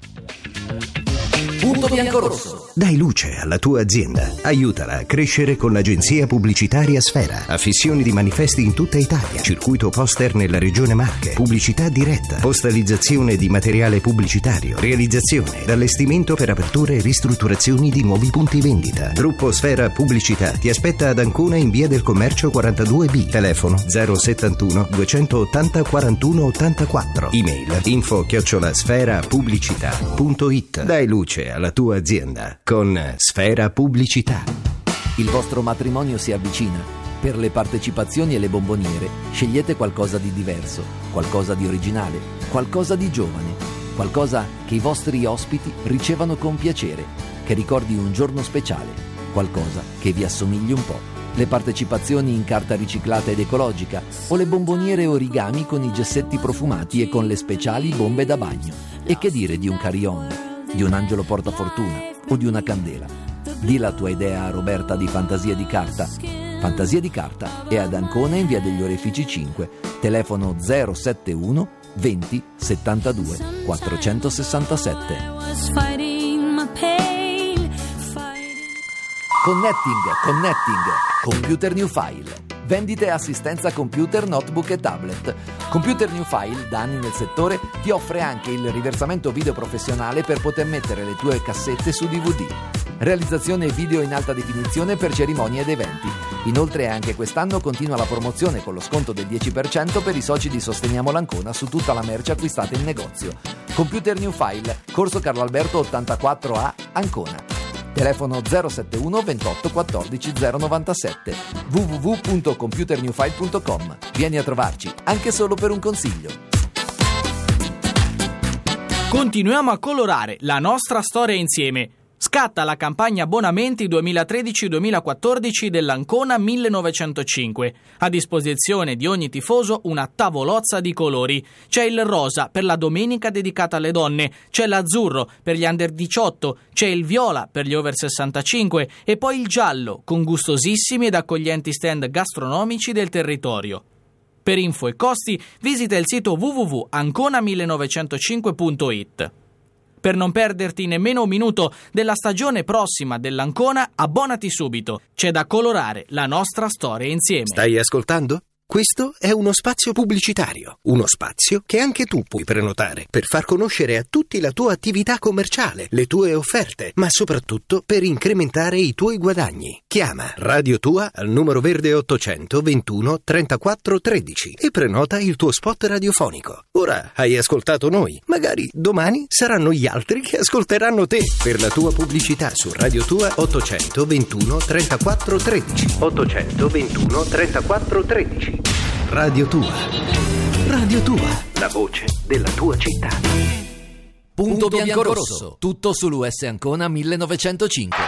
Punto bianco-rosso. Dai luce alla tua azienda. Aiutala a crescere con l'agenzia pubblicitaria Sfera. Affissioni di manifesti in tutta Italia. Circuito poster nella regione Marche. Pubblicità diretta. Postalizzazione di materiale pubblicitario. Realizzazione ed allestimento per aperture e ristrutturazioni di nuovi punti vendita. Gruppo Sfera Pubblicità ti aspetta ad Ancona in via del Commercio 42B. Telefono 071 280 41 84. Email info@sferapubblicità.it. Dai luce alla tua azienda con Sfera Pubblicità. Il vostro matrimonio si avvicina. Per le partecipazioni e le bomboniere scegliete qualcosa di diverso, qualcosa di originale, qualcosa di giovane, qualcosa che i vostri ospiti ricevano con piacere, che ricordi un giorno speciale, qualcosa che vi assomigli un po'. Le partecipazioni in carta riciclata ed ecologica o le bomboniere origami con i gessetti profumati e con le speciali bombe da bagno. E che dire di un carillon, di un angelo portafortuna o di una candela. Di la tua idea a Roberta di Fantasia di Carta. Fantasia di Carta è ad Ancona in via degli Orefici 5, telefono 071 20 72 467. Connecting, Computer New File. Vendite e assistenza computer, notebook e tablet. Computer New File, da anni nel settore, ti offre anche il riversamento video professionale per poter mettere le tue cassette su DVD. Realizzazione video in alta definizione per cerimonie ed eventi. Inoltre anche quest'anno continua la promozione con lo sconto del 10% per i soci di Sosteniamo l'Ancona su tutta la merce acquistata in negozio. Computer New File, Corso Carlo Alberto 84A, Ancona. Telefono 071 28 14 097. www.computernewfile.com. Vieni a trovarci, anche solo per un consiglio. Continuiamo a colorare la nostra storia insieme. Scatta la campagna abbonamenti 2013-2014 dell'Ancona 1905. A disposizione di ogni tifoso una tavolozza di colori. C'è il rosa per la domenica dedicata alle donne, c'è l'azzurro per gli under 18, c'è il viola per gli over 65 e poi il giallo con gustosissimi ed accoglienti stand gastronomici del territorio. Per info e costi visita il sito www.ancona1905.it. Per non perderti nemmeno un minuto della stagione prossima dell'Ancona, abbonati subito. C'è da colorare la nostra storia insieme. Stai ascoltando? Questo è uno spazio pubblicitario, uno spazio che anche tu puoi prenotare per far conoscere a tutti la tua attività commerciale, le tue offerte, ma soprattutto per incrementare i tuoi guadagni. Chiama Radio Tua al numero verde 800 21 34 13 e prenota il tuo spot radiofonico. Ora hai ascoltato noi, magari domani saranno gli altri che ascolteranno te. Per la tua pubblicità su Radio Tua 800 21 34 13 800 21 34 13. Radio Tua. Radio Tua. La voce della tua città. Punto bianco-rosso. Tutto sull'US Ancona 1905.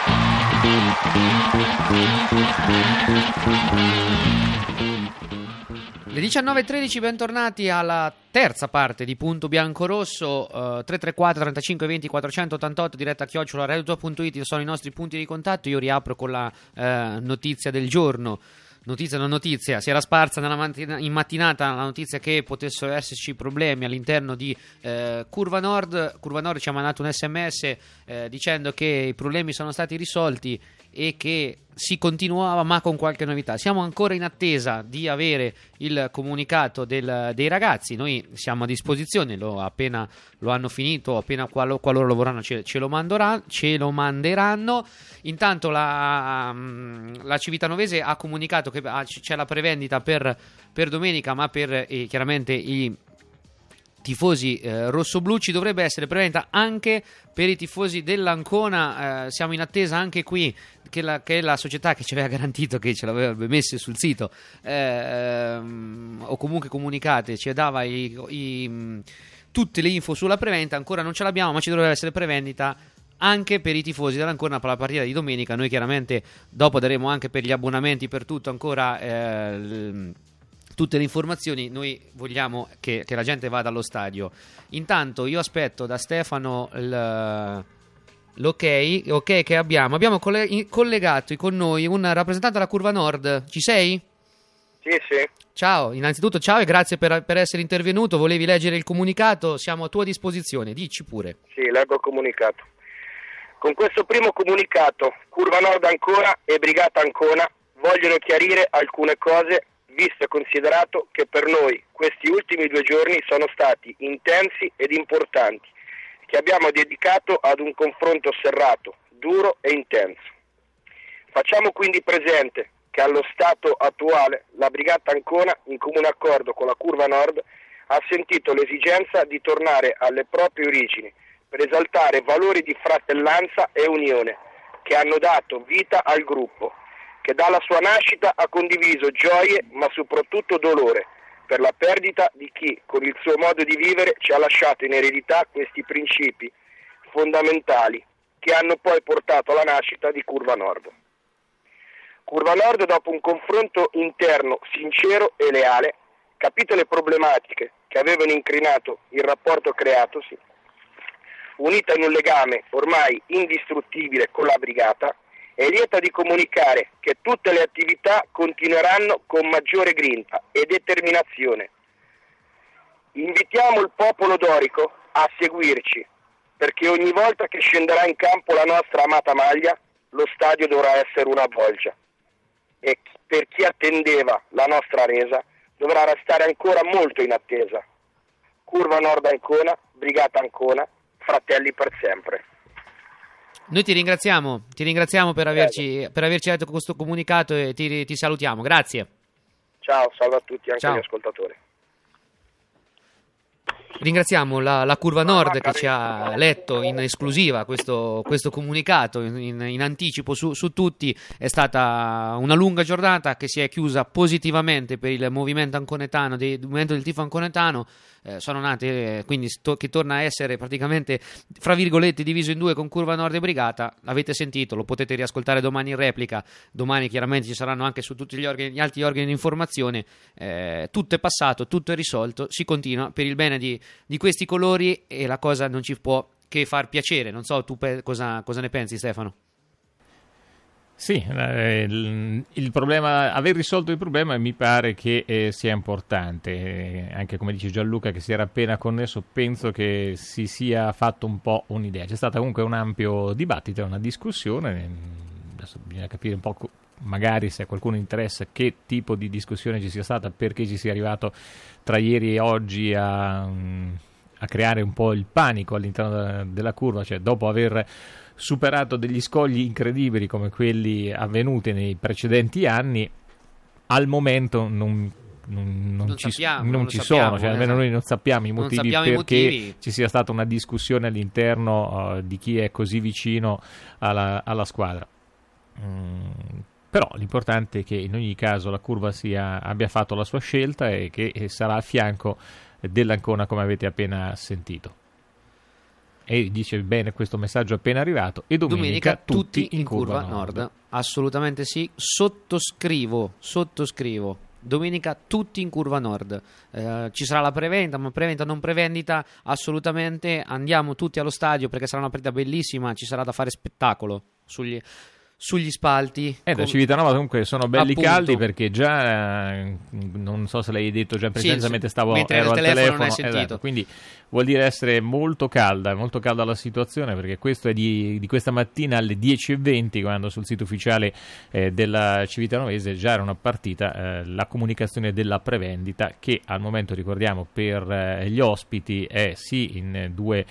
Le 19.13, bentornati alla terza parte di Punto Bianco-Rosso. 334 35 20 488, diretta @radiotua.it sono i nostri punti di contatto. Io riapro con la notizia del giorno. Notizia non notizia, si era sparsa in mattinata la notizia che potessero esserci problemi all'interno di Curva Nord. Curva Nord ci ha mandato un SMS dicendo che i problemi sono stati risolti e che si continuava, ma con qualche novità. Siamo ancora in attesa di avere il comunicato dei ragazzi. Noi siamo a disposizione, appena lo hanno finito, appena qualora lo vorranno ce lo manderanno. Intanto la Civitanovese ha comunicato che c'è la prevendita per domenica, ma per chiaramente i tifosi rossoblù. Ci dovrebbe essere prevendita anche per i tifosi dell'Ancona. Siamo in attesa anche qui che la società che ci aveva garantito, che ce l'aveva messe sul sito o comunque comunicate, ci dava tutte le info sulla prevendita. Ancora non ce l'abbiamo, ma ci dovrebbe essere prevendita anche per i tifosi dell'Ancona per la partita di domenica. Noi chiaramente dopo daremo anche per gli abbonamenti, per tutto ancora tutte le informazioni. Noi vogliamo che la gente vada allo stadio. Intanto io aspetto da Stefano l'ok che abbiamo collegato con noi un rappresentante della Curva Nord. Ci sei? Sì. Ciao, innanzitutto ciao e grazie per essere intervenuto. Volevi leggere il comunicato, siamo a tua disposizione, dici pure. Sì, leggo il comunicato. Con questo primo comunicato, Curva Nord Ancona e Brigata Ancona vogliono chiarire alcune cose, visto e considerato che per noi questi ultimi 2 giorni sono stati intensi ed importanti, che abbiamo dedicato ad un confronto serrato, duro e intenso. Facciamo quindi presente che allo stato attuale la Brigata Ancona, in comune accordo con la Curva Nord, ha sentito l'esigenza di tornare alle proprie origini per esaltare valori di fratellanza e unione che hanno dato vita al gruppo, che dalla sua nascita ha condiviso gioie ma soprattutto dolore per la perdita di chi con il suo modo di vivere ci ha lasciato in eredità questi principi fondamentali che hanno poi portato alla nascita di Curva Nord. Curva Nord, dopo un confronto interno sincero e leale, capite le problematiche che avevano incrinato il rapporto creatosi, unita in un legame ormai indistruttibile con la Brigata, è lieta di comunicare che tutte le attività continueranno con maggiore grinta e determinazione. Invitiamo il popolo dorico a seguirci, perché ogni volta che scenderà in campo la nostra amata maglia, lo stadio dovrà essere una bolgia. E per chi attendeva la nostra resa, dovrà restare ancora molto in attesa. Curva Nord Ancona, Brigata Ancona, fratelli per sempre. Noi ti ringraziamo per averci letto questo comunicato e ti salutiamo, grazie. Ciao, salve a tutti, anche Ciao. agli ascoltatori. Ringraziamo la Curva Nord che ci ha letto in esclusiva questo comunicato in anticipo su tutti. È stata una lunga giornata che si è chiusa positivamente per il movimento anconetano, il movimento del tifo anconetano. Sono nate quindi che torna a essere praticamente fra virgolette diviso in 2 con Curva Nord e Brigata. L'avete sentito, lo potete riascoltare domani in replica. Domani chiaramente ci saranno anche su tutti gli altri organi di informazione. Tutto è passato, tutto è risolto, si continua per il bene di questi colori e la cosa non ci può che far piacere. Non so tu cosa ne pensi, Stefano? Sì, il problema, aver risolto il problema mi pare che sia importante, anche come dice Gianluca che si era appena connesso, penso che si sia fatto un po' un'idea. C'è stato comunque un ampio dibattito, una discussione, adesso bisogna capire un po' magari se a qualcuno interessa che tipo di discussione ci sia stata, perché ci sia arrivato tra ieri e oggi a creare un po' il panico all'interno della curva, cioè dopo aver superato degli scogli incredibili come quelli avvenuti nei precedenti anni, al momento non ci sono, cioè almeno noi non sappiamo i motivi perché ci sia stata una discussione all'interno di chi è così vicino alla squadra. Però l'importante è che in ogni caso la curva abbia fatto la sua scelta e che sarà a fianco dell'Ancona come avete appena sentito. E dice bene questo messaggio appena arrivato. E domenica tutti in Curva Nord. Assolutamente sì, sottoscrivo. Domenica tutti in Curva Nord. Ci sarà la prevendita, ma prevendita non prevendita, assolutamente andiamo tutti allo stadio perché sarà una partita bellissima, ci sarà da fare spettacolo sugli spalti. Da Civitanova comunque sono belli appunto caldi perché già non so se l'hai detto già in precedenza sì, ero al telefono non hai sentito. Esatto, quindi vuol dire essere molto calda la situazione, perché questo è di questa mattina alle 10:20 quando sul sito ufficiale della Civitanovese già era una partita la comunicazione della prevendita, che al momento ricordiamo per gli ospiti è sì in 2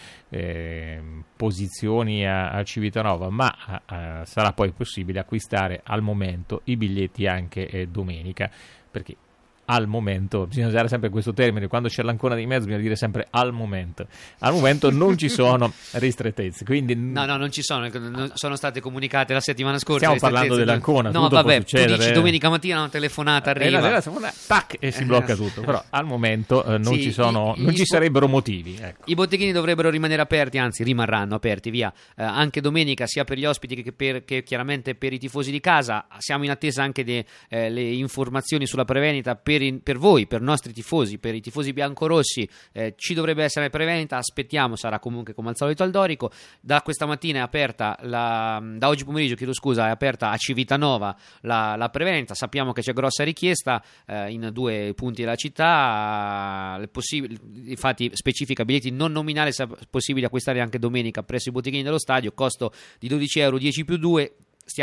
posizioni a Civitanova, ma sarà poi possibile acquistare al momento i biglietti anche domenica, perché al momento, bisogna usare sempre questo termine, quando c'è l'Ancona di mezzo bisogna dire sempre al momento non ci sono ristrettezze, quindi no, non ci sono state comunicate la settimana scorsa. Stiamo parlando dell'Ancona, no, tutto vabbè, può succedere. Tu dici domenica mattina una telefonata arriva, tac, e si blocca tutto, però al momento non ci sono, non ci sarebbero motivi, ecco. I botteghini dovrebbero rimanere aperti, anzi rimarranno aperti, via, anche domenica, sia per gli ospiti che chiaramente per i tifosi di casa. Siamo in attesa anche delle informazioni sulla prevendita per voi, per i nostri tifosi, per i tifosi biancorossi. Ci dovrebbe essere prevendita, aspettiamo, sarà comunque come al solito al Dorico. Da questa mattina è aperta da oggi pomeriggio, è aperta a Civitanova la prevendita. Sappiamo che c'è grossa richiesta in 2 punti della città, infatti specifica biglietti non nominali, possibile acquistare anche domenica presso i botteghini dello stadio, costo di €12, 10+2.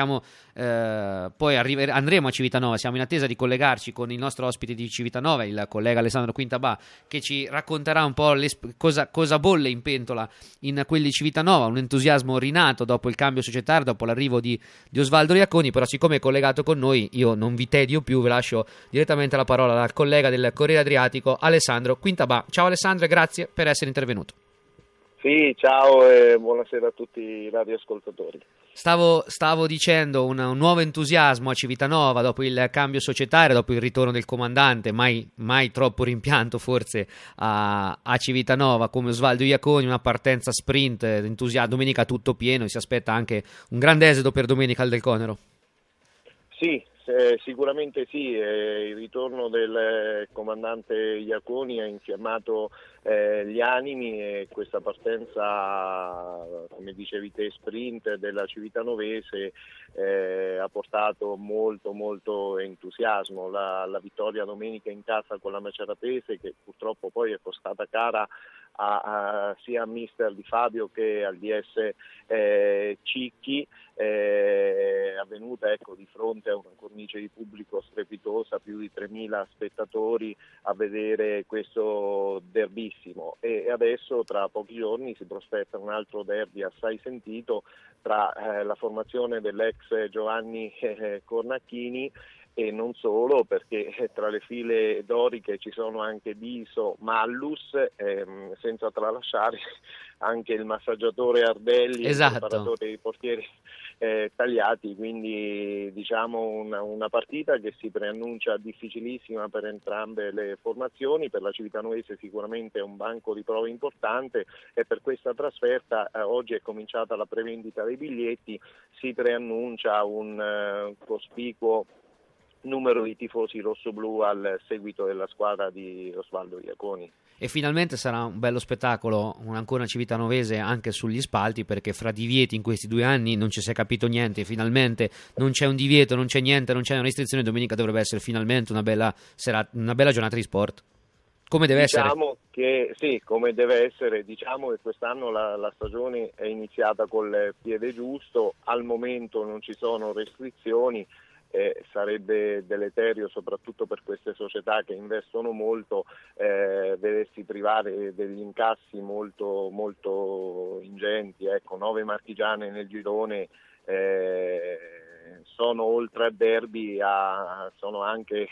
Poi andremo a Civitanova, siamo in attesa di collegarci con il nostro ospite di Civitanova, il collega Alessandro Quintabà, che ci racconterà un po' cosa bolle in pentola in quelli di Civitanova. Un entusiasmo rinato dopo il cambio societario, dopo l'arrivo di Osvaldo Iaconi. Però siccome è collegato con noi, io non vi tedio più, vi lascio direttamente la parola al collega del Corriere Adriatico, Alessandro Quintabà. Ciao Alessandro e grazie per essere intervenuto. Sì, ciao e buonasera a tutti i radioascoltatori. Stavo dicendo un nuovo entusiasmo a Civitanova dopo il cambio societario, dopo il ritorno del comandante, mai troppo rimpianto forse a Civitanova, come Osvaldo Iaconi, una partenza sprint, entusiasmo, domenica tutto pieno, e si aspetta anche un grande esodo per domenica al Del Conero. Sì, sicuramente sì, il ritorno del comandante Iaconi ha infiammato gli animi, e questa partenza, come dicevi te, sprint della Civitanovese ha portato molto entusiasmo. La vittoria domenica in casa con la Maceratese, che purtroppo poi è costata cara sia a mister Di Fabio che al DS Cicchi, è avvenuta di fronte a una cornice di pubblico strepitosa, più di 3.000 spettatori a vedere questo derbissimo, e adesso tra pochi giorni si prospetta un altro derby assai sentito tra la formazione dell'ex Giovanni Cornacchini e non solo, perché tra le file doriche ci sono anche Biso, Mallus, senza tralasciare anche il massaggiatore Ardelli, esatto, il preparatore dei portieri tagliati, quindi diciamo una partita che si preannuncia difficilissima per entrambe le formazioni. Per la Civitanovese sicuramente è un banco di prova importante, e per questa trasferta oggi è cominciata la prevendita dei biglietti, si preannuncia un cospicuo numero di tifosi rossoblù al seguito della squadra di Osvaldo Iaconi. E finalmente sarà un bello spettacolo, un'Ancona Civitanovese anche sugli spalti, perché fra divieti in questi 2 anni non ci si è capito niente. Finalmente non c'è un divieto, non c'è niente, non c'è una restrizione. Domenica dovrebbe essere finalmente una bella giornata di sport, come deve essere. Diciamo che sì, come deve essere. Diciamo che quest'anno la stagione è iniziata col piede giusto, al momento non ci sono restrizioni. Sarebbe deleterio soprattutto per queste società che investono molto vedersi privare degli incassi molto ingenti. 9 marchigiane nel girone sono, oltre al derby, sono anche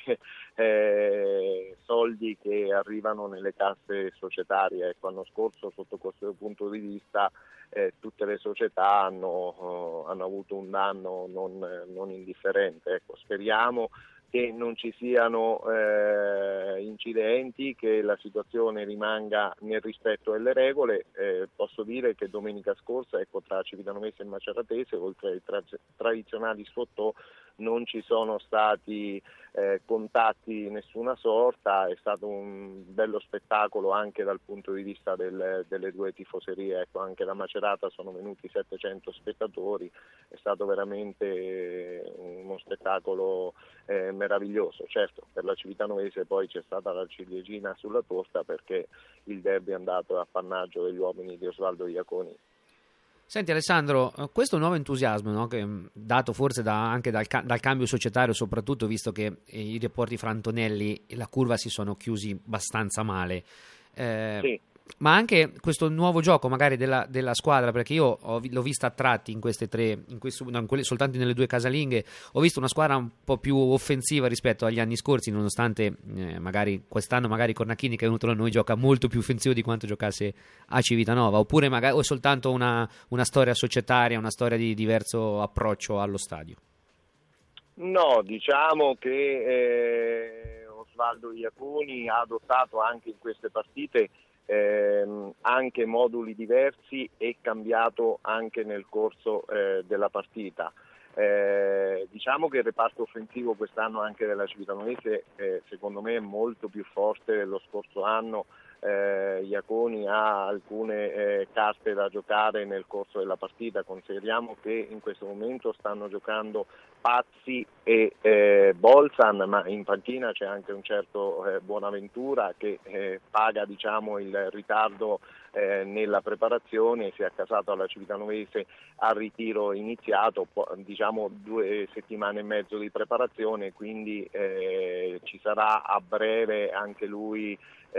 soldi che arrivano nelle casse societarie. L'anno scorso, sotto questo punto di vista, tutte le società hanno avuto un danno non indifferente. Speriamo che non ci siano incidenti, che la situazione rimanga nel rispetto delle regole. Posso dire che domenica scorsa, tra Civitanovese e Maceratese, oltre ai tradizionali sfottò, non ci sono stati contatti di nessuna sorta. È stato un bello spettacolo anche dal punto di vista delle 2 tifoserie. Anche da Macerata sono venuti 700 spettatori, è stato veramente uno spettacolo meraviglioso. Certo, per la Civitanovese poi c'è stata la ciliegina sulla torta, perché il derby è andato a appannaggio degli uomini di Osvaldo Iaconi. Senti Alessandro, questo nuovo entusiasmo, no, che dato forse anche dal cambio societario, soprattutto visto che i rapporti fra Antonelli e la curva si sono chiusi abbastanza male, sì. ma anche questo nuovo gioco magari della squadra, perché io l'ho vista a tratti in queste tre, soltanto nelle due casalinghe, ho visto una squadra un po' più offensiva rispetto agli anni scorsi, nonostante magari quest'anno magari Cornacchini, che è venuto da noi, gioca molto più offensivo di quanto giocasse a Civitanova, oppure magari o è soltanto una storia societaria, una storia di diverso approccio allo stadio. No, diciamo che Osvaldo Iaconi ha adottato anche in queste partite anche moduli diversi e cambiato anche nel corso della partita. Diciamo che il reparto offensivo quest'anno anche della Civitanovese secondo me è molto più forte dello scorso anno. Iaconi ha alcune carte da giocare nel corso della partita. Consideriamo che in questo momento stanno giocando Pazzi e Bolzan, ma in panchina c'è anche un certo Buonaventura che paga, diciamo, il ritardo nella preparazione. Si è accasato alla Civitanovese al ritiro iniziato, diciamo 2 settimane e mezzo di preparazione, quindi ci sarà a breve anche lui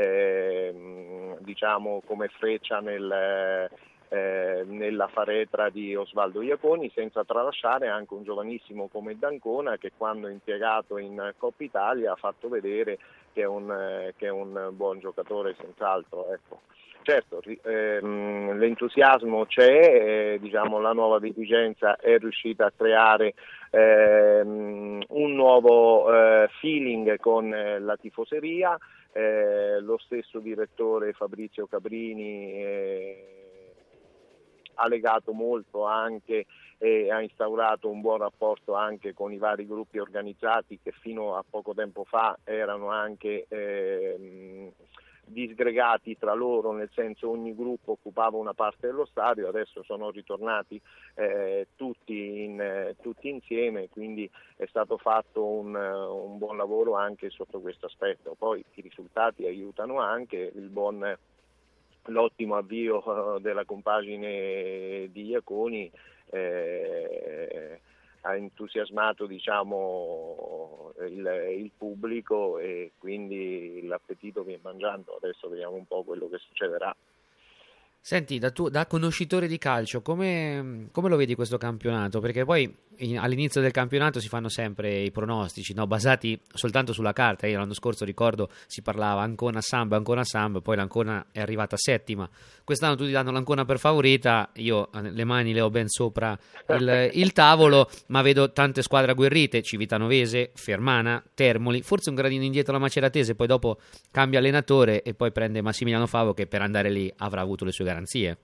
diciamo come freccia nella faretra di Osvaldo Iaconi, senza tralasciare anche un giovanissimo come D'Ancona, che quando impiegato in Coppa Italia ha fatto vedere che è un buon giocatore senz'altro, ecco. Certo, l'entusiasmo c'è, diciamo la nuova dirigenza è riuscita a creare un nuovo feeling con la tifoseria. Lo stesso direttore Fabrizio Cabrini ha legato molto anche e ha instaurato un buon rapporto anche con i vari gruppi organizzati che fino a poco tempo fa erano anche disgregati tra loro, nel senso ogni gruppo occupava una parte dello stadio. Adesso sono ritornati tutti insieme, quindi è stato fatto un buon lavoro anche sotto questo aspetto. Poi i risultati aiutano anche, l'ottimo avvio della compagine di Iaconi ha entusiasmato, diciamo, il pubblico, e quindi l'appetito viene mangiando. Adesso vediamo un po' quello che succederà. Senti, da conoscitore di calcio, come lo vedi questo campionato? Perché poi all'inizio del campionato si fanno sempre i pronostici, no? Basati soltanto sulla carta. Io l'anno scorso ricordo si parlava Ancona-Samba, poi l'Ancona è arrivata settima. Quest'anno tutti danno l'Ancona per favorita, io le mani le ho ben sopra il tavolo, ma vedo tante squadre agguerrite: Civitanovese, Fermana, Termoli, forse un gradino indietro la Maceratese, poi dopo cambia allenatore e poi prende Massimiliano Favo, che per andare lì avrà avuto le sue garanzie.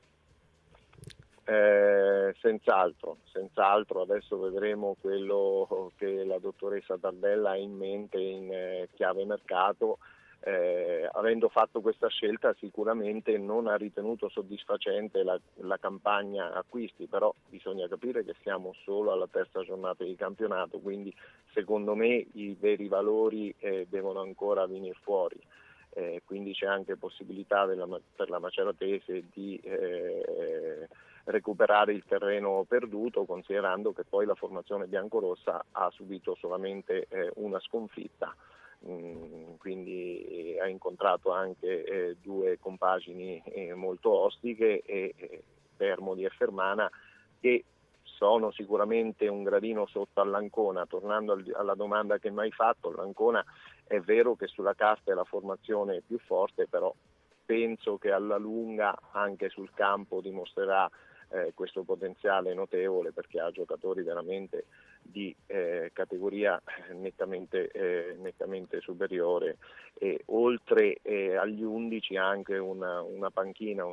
Senz'altro, adesso vedremo quello che la dottoressa Tardella ha in mente in chiave mercato. Avendo fatto questa scelta sicuramente non ha ritenuto soddisfacente la campagna acquisti, però bisogna capire che siamo solo alla terza giornata di campionato, quindi secondo me i veri valori devono ancora venire fuori. Quindi c'è anche possibilità per la Maceratese di recuperare il terreno perduto, considerando che poi la formazione biancorossa ha subito solamente una sconfitta, quindi ha incontrato anche 2 compagini molto ostiche, Termoli e Fermana, che sono sicuramente un gradino sotto all'Ancona. Tornando alla domanda che mi hai fatto, l'Ancona è vero che sulla carta è la formazione più forte, però penso che alla lunga anche sul campo dimostrerà questo potenziale notevole, perché ha giocatori veramente di categoria nettamente superiore, e oltre agli 11 anche una panchina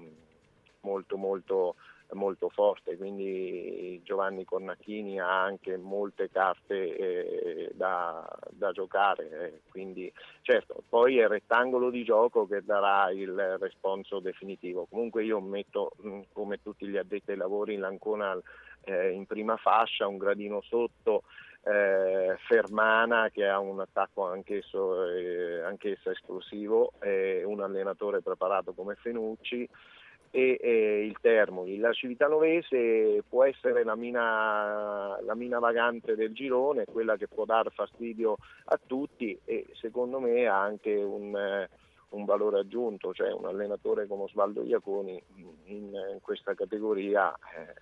molto forte, quindi Giovanni Cornacchini ha anche molte carte da giocare, quindi certo poi è il rettangolo di gioco che darà il responso definitivo. Comunque io metto, come tutti gli addetti ai lavori, l'Ancona in prima fascia, un gradino sotto Fermana, che ha un attacco anch'essa esplosivo, un allenatore preparato come Fenucci, e il Termoli. La Civitanovese può essere la mina vagante del girone, quella che può dar fastidio a tutti, e secondo me ha anche un un valore aggiunto, cioè un allenatore come Osvaldo Iaconi in questa categoria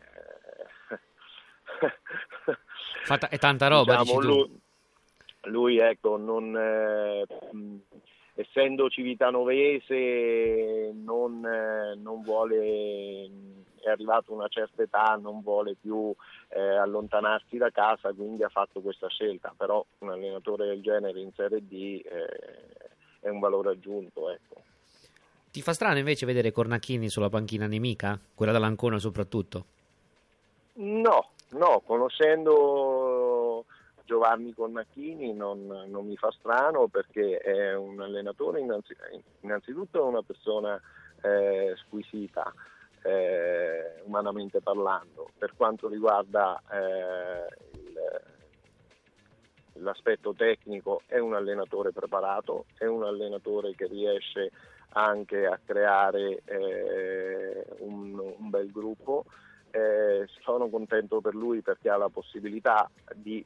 è tanta roba, diciamo, dici tu. Lui ecco, essendo civitanovese non vuole, è arrivato a una certa età, non vuole più allontanarsi da casa, quindi ha fatto questa scelta, però un allenatore del genere in Serie D è un valore aggiunto, ecco. Ti fa strano invece vedere Cornacchini sulla panchina nemica, quella dell'Ancona soprattutto? No, conoscendo Giovanni Cornacchini non mi fa strano, perché è un allenatore, innanzitutto è una persona squisita, umanamente parlando. Per quanto riguarda l'aspetto tecnico, è un allenatore preparato, è un allenatore che riesce anche a creare un bel gruppo. Sono contento per lui perché ha la possibilità di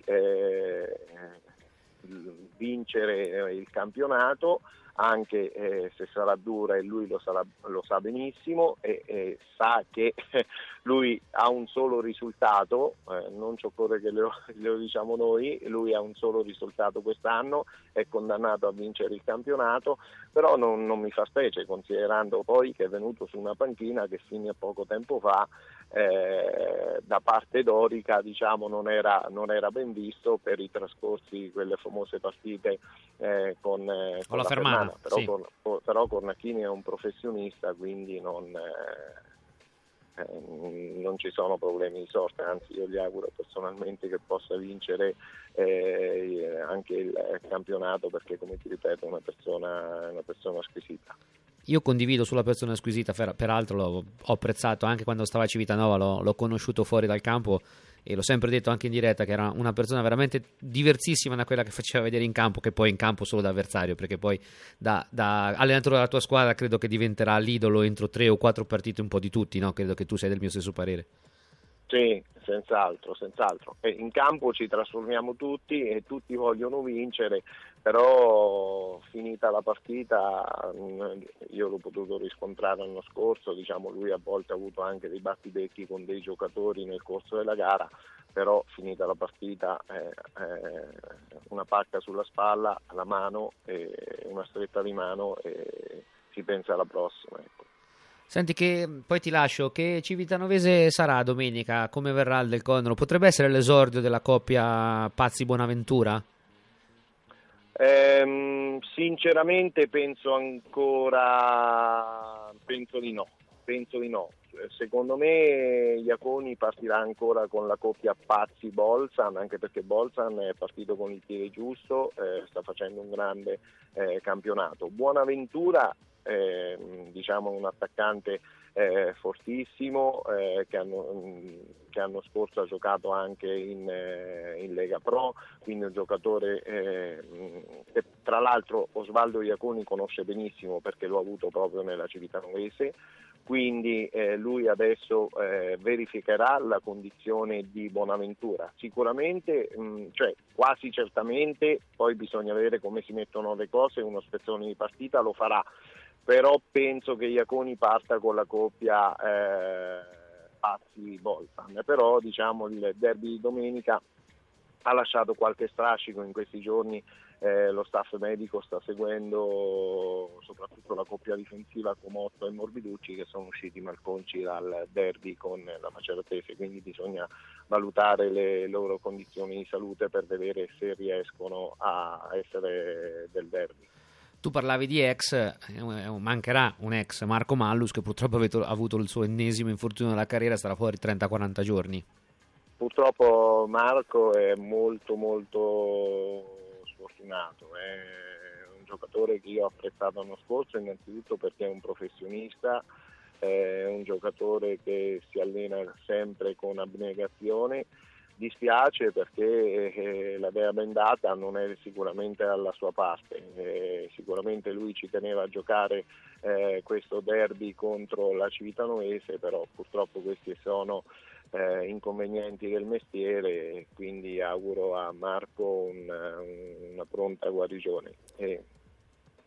vincere il campionato, anche se sarà dura, e lui lo sa benissimo, e sa che lui ha un solo risultato, non ci occorre che lo diciamo noi, lui ha un solo risultato quest'anno, è condannato a vincere il campionato, però non mi fa specie, considerando poi che è venuto su una panchina che fino a poco tempo fa da parte dorica, diciamo, non era ben visto per i trascorsi di quelle famose partite con la Fermana. Però, sì. Però Cornacchini è un professionista, quindi non ci sono problemi di sorte, anzi io gli auguro personalmente che possa vincere anche il campionato, perché, come ti ripeto, è una persona squisita. Io condivido sulla persona squisita, peraltro ho apprezzato anche quando stava a Civitanova, l'ho conosciuto fuori dal campo e l'ho sempre detto anche in diretta che era una persona veramente diversissima da quella che faceva vedere in campo, che poi in campo solo da avversario, perché poi da allenatore della tua squadra credo che diventerà l'idolo entro 3 o 4 partite un po' di tutti, no? Credo che tu sei del mio stesso parere. Sì, senz'altro. E in campo ci trasformiamo tutti e tutti vogliono vincere, però finita la partita, io l'ho potuto riscontrare l'anno scorso, diciamo, lui a volte ha avuto anche dei battibecchi con dei giocatori nel corso della gara, però finita la partita una pacca sulla spalla, la mano, una stretta di mano e si pensa alla prossima, ecco. Senti, che poi ti lascio, che Civitanovese sarà domenica? Come verrà il Del Condro? Potrebbe essere l'esordio della coppia Pazzi-Bonaventura? Sinceramente penso di no. Secondo me Iaconi partirà ancora con la coppia Pazzi-Bolzan, anche perché Bolzan è partito con il piede giusto, sta facendo un grande campionato. Bonaventura, diciamo, un attaccante fortissimo, che l'anno scorso ha giocato anche in Lega Pro, quindi un giocatore che tra l'altro Osvaldo Iaconi conosce benissimo perché lo ha avuto proprio nella Civitanovese, quindi lui adesso verificherà la condizione di Bonaventura. Sicuramente, cioè quasi certamente, poi bisogna vedere come si mettono le cose, uno spezzone di partita lo farà, però penso che Iaconi parta con la coppia Pazzi-Bolzan, però diciamo il derby di domenica ha lasciato qualche strascico in questi giorni. Lo staff medico sta seguendo soprattutto la coppia difensiva Comotto e Morbiducci, che sono usciti malconci dal derby con la Maceratese, quindi bisogna valutare le loro condizioni di salute per vedere se riescono a essere del derby. Tu parlavi di ex, mancherà un ex, Marco Mallus, che purtroppo ha avuto il suo ennesimo infortunio della carriera, sarà fuori 30-40 giorni. Purtroppo Marco è molto sfortunato, è un giocatore che io ho apprezzato l'anno scorso, innanzitutto perché è un professionista, è un giocatore che si allena sempre con abnegazione. Dispiace perché la Dea Bendata non è sicuramente alla sua parte, sicuramente lui ci teneva a giocare questo derby contro la Civitanovese, però purtroppo questi sono inconvenienti del mestiere, quindi auguro a Marco una pronta guarigione.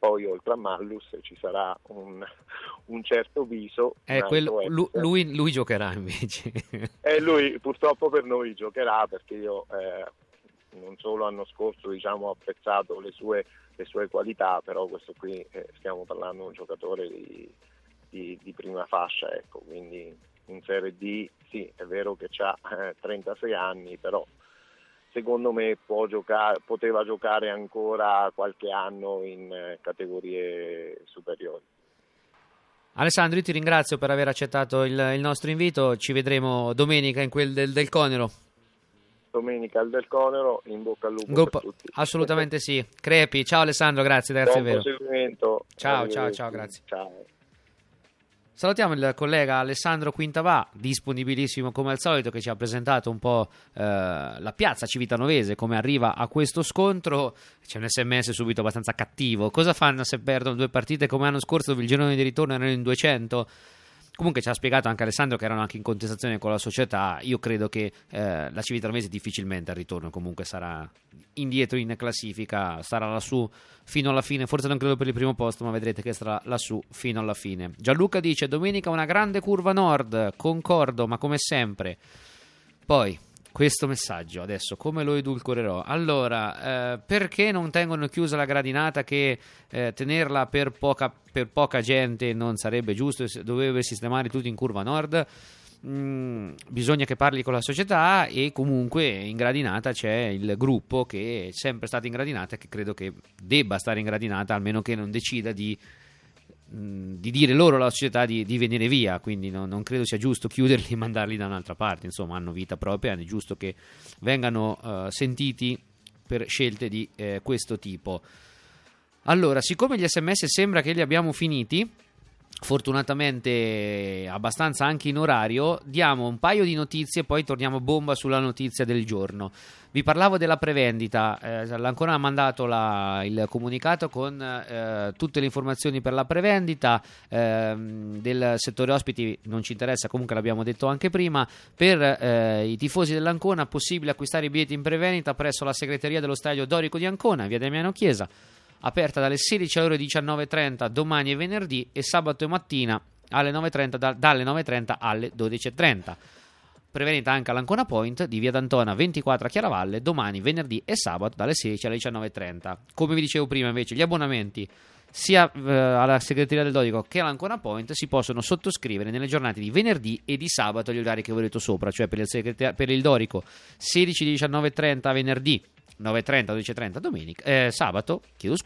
poi oltre a Mallus ci sarà un certo Viso. Lui giocherà invece. Lui purtroppo per noi giocherà, perché io non solo l'anno scorso ho apprezzato le sue qualità, però questo qui stiamo parlando di un giocatore di prima fascia, ecco, quindi in Serie D sì, è vero che ha 36 anni, però secondo me poteva giocare ancora qualche anno in categorie superiori. Alessandro, io ti ringrazio per aver accettato il nostro invito, ci vedremo domenica in quel del Conero. Domenica al Del Conero, in bocca al lupo per tutti. Assolutamente sì. Crepi, ciao Alessandro, grazie è vero. Proseguimento. Ciao, grazie. Ciao. Salutiamo il collega Alessandro Quintavà, disponibilissimo come al solito, che ci ha presentato un po' la piazza civitanovese, come arriva a questo scontro. C'è un SMS subito abbastanza cattivo. Cosa fanno se perdono 2 partite come l'anno scorso, dove il girone di ritorno erano in 200? Comunque ci ha spiegato anche Alessandro che erano anche in contestazione con la società. Io credo che la Civitanovese difficilmente al ritorno comunque sarà indietro in classifica, sarà lassù fino alla fine, forse non credo per il primo posto, ma vedrete che sarà lassù fino alla fine. Gianluca dice: domenica una grande curva nord, concordo, ma come sempre. Poi questo messaggio adesso come lo edulcorerò? Allora, perché non tengono chiusa la gradinata, che tenerla per poca gente non sarebbe giusto, dovrebbe sistemare tutti in curva nord? Bisogna che parli con la società, e comunque in gradinata c'è il gruppo che è sempre stato in gradinata e che credo che debba stare in gradinata, almeno che non decida di dire loro alla società di venire via, quindi non credo sia giusto chiuderli e mandarli da un'altra parte. Insomma, hanno vita propria, è giusto che vengano sentiti per scelte di questo tipo. Allora, siccome gli SMS sembra che li abbiamo finiti, fortunatamente abbastanza anche in orario, diamo un paio di notizie e poi torniamo bomba sulla notizia del giorno. Vi parlavo della prevendita, l'Ancona ha mandato il comunicato con tutte le informazioni per la prevendita. Del settore ospiti non ci interessa, comunque l'abbiamo detto anche prima. Per i tifosi dell'Ancona, possibile acquistare i biglietti in prevendita presso la segreteria dello stadio Dorico di Ancona, via Damiano Chiesa, aperta dalle 16 alle ore 19.30 domani e venerdì, e sabato mattina alle 9.30, dalle 9.30 alle 12.30. Prevendita anche all'Ancona Point di via D'Antona 24 a Chiaravalle, domani, venerdì e sabato dalle 16 alle 19.30. Come vi dicevo prima, invece, gli abbonamenti sia alla segreteria del Dorico che all'Ancona Point si possono sottoscrivere nelle giornate di venerdì e di sabato agli orari che vi ho detto sopra, cioè per il Dorico 16-19.30 venerdì, 9.30, 12.30 domenica, sabato,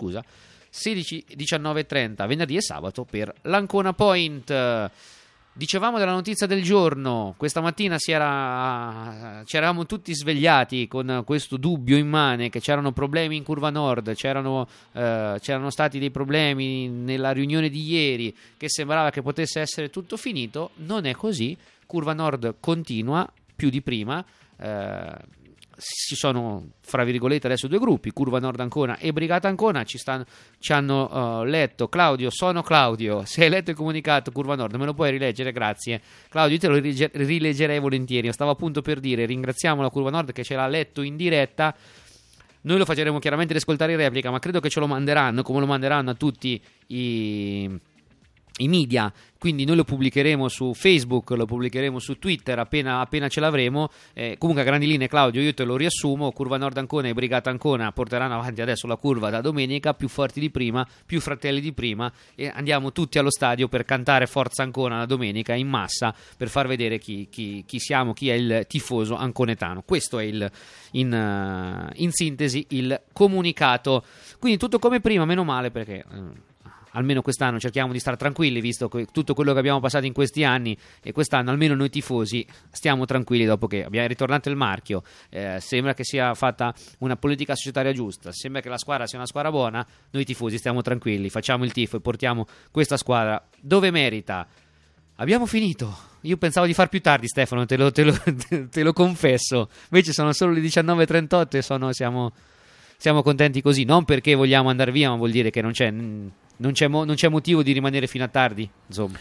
16-19.30 venerdì e sabato per l'Ancona Point. Dicevamo della notizia del giorno, questa mattina ci eravamo tutti svegliati con questo dubbio immane che c'erano problemi in curva nord, c'erano stati dei problemi nella riunione di ieri, che sembrava che potesse essere tutto finito. Non è così, curva nord continua più di prima. Ci sono, fra virgolette, adesso 2 gruppi, Curva Nord Ancona e Brigata Ancona. Ci hanno letto. Claudio, sono Claudio, se hai letto il comunicato Curva Nord me lo puoi rileggere, grazie Claudio. Io te lo rileggerei volentieri. Stavo appunto per dire, ringraziamo la Curva Nord che ce l'ha letto in diretta. Noi lo facceremo chiaramente ascoltare in replica, ma credo che ce lo manderanno, come lo manderanno a tutti i media, quindi noi lo pubblicheremo su Facebook, lo pubblicheremo su Twitter appena ce l'avremo. Comunque a grandi linee, Claudio, io te lo riassumo: Curva Nord Ancona e Brigata Ancona porteranno avanti adesso la curva da domenica, più forti di prima, più fratelli di prima, e andiamo tutti allo stadio per cantare Forza Ancona la domenica in massa, per far vedere chi siamo, chi è il tifoso anconetano. Questo è in sintesi il comunicato. Quindi tutto come prima, meno male, perché almeno quest'anno cerchiamo di stare tranquilli, visto tutto quello che abbiamo passato in questi anni, e quest'anno almeno noi tifosi stiamo tranquilli dopo che abbiamo ritornato il marchio. Sembra che sia fatta una politica societaria giusta, sembra che la squadra sia una squadra buona. Noi tifosi stiamo tranquilli, facciamo il tifo e portiamo questa squadra dove merita. Abbiamo finito. Io pensavo di far più tardi, Stefano, te lo confesso, invece sono solo le 19.38 e siamo contenti così, non perché vogliamo andare via, ma vuol dire che non c'è motivo di rimanere fino a tardi, insomma.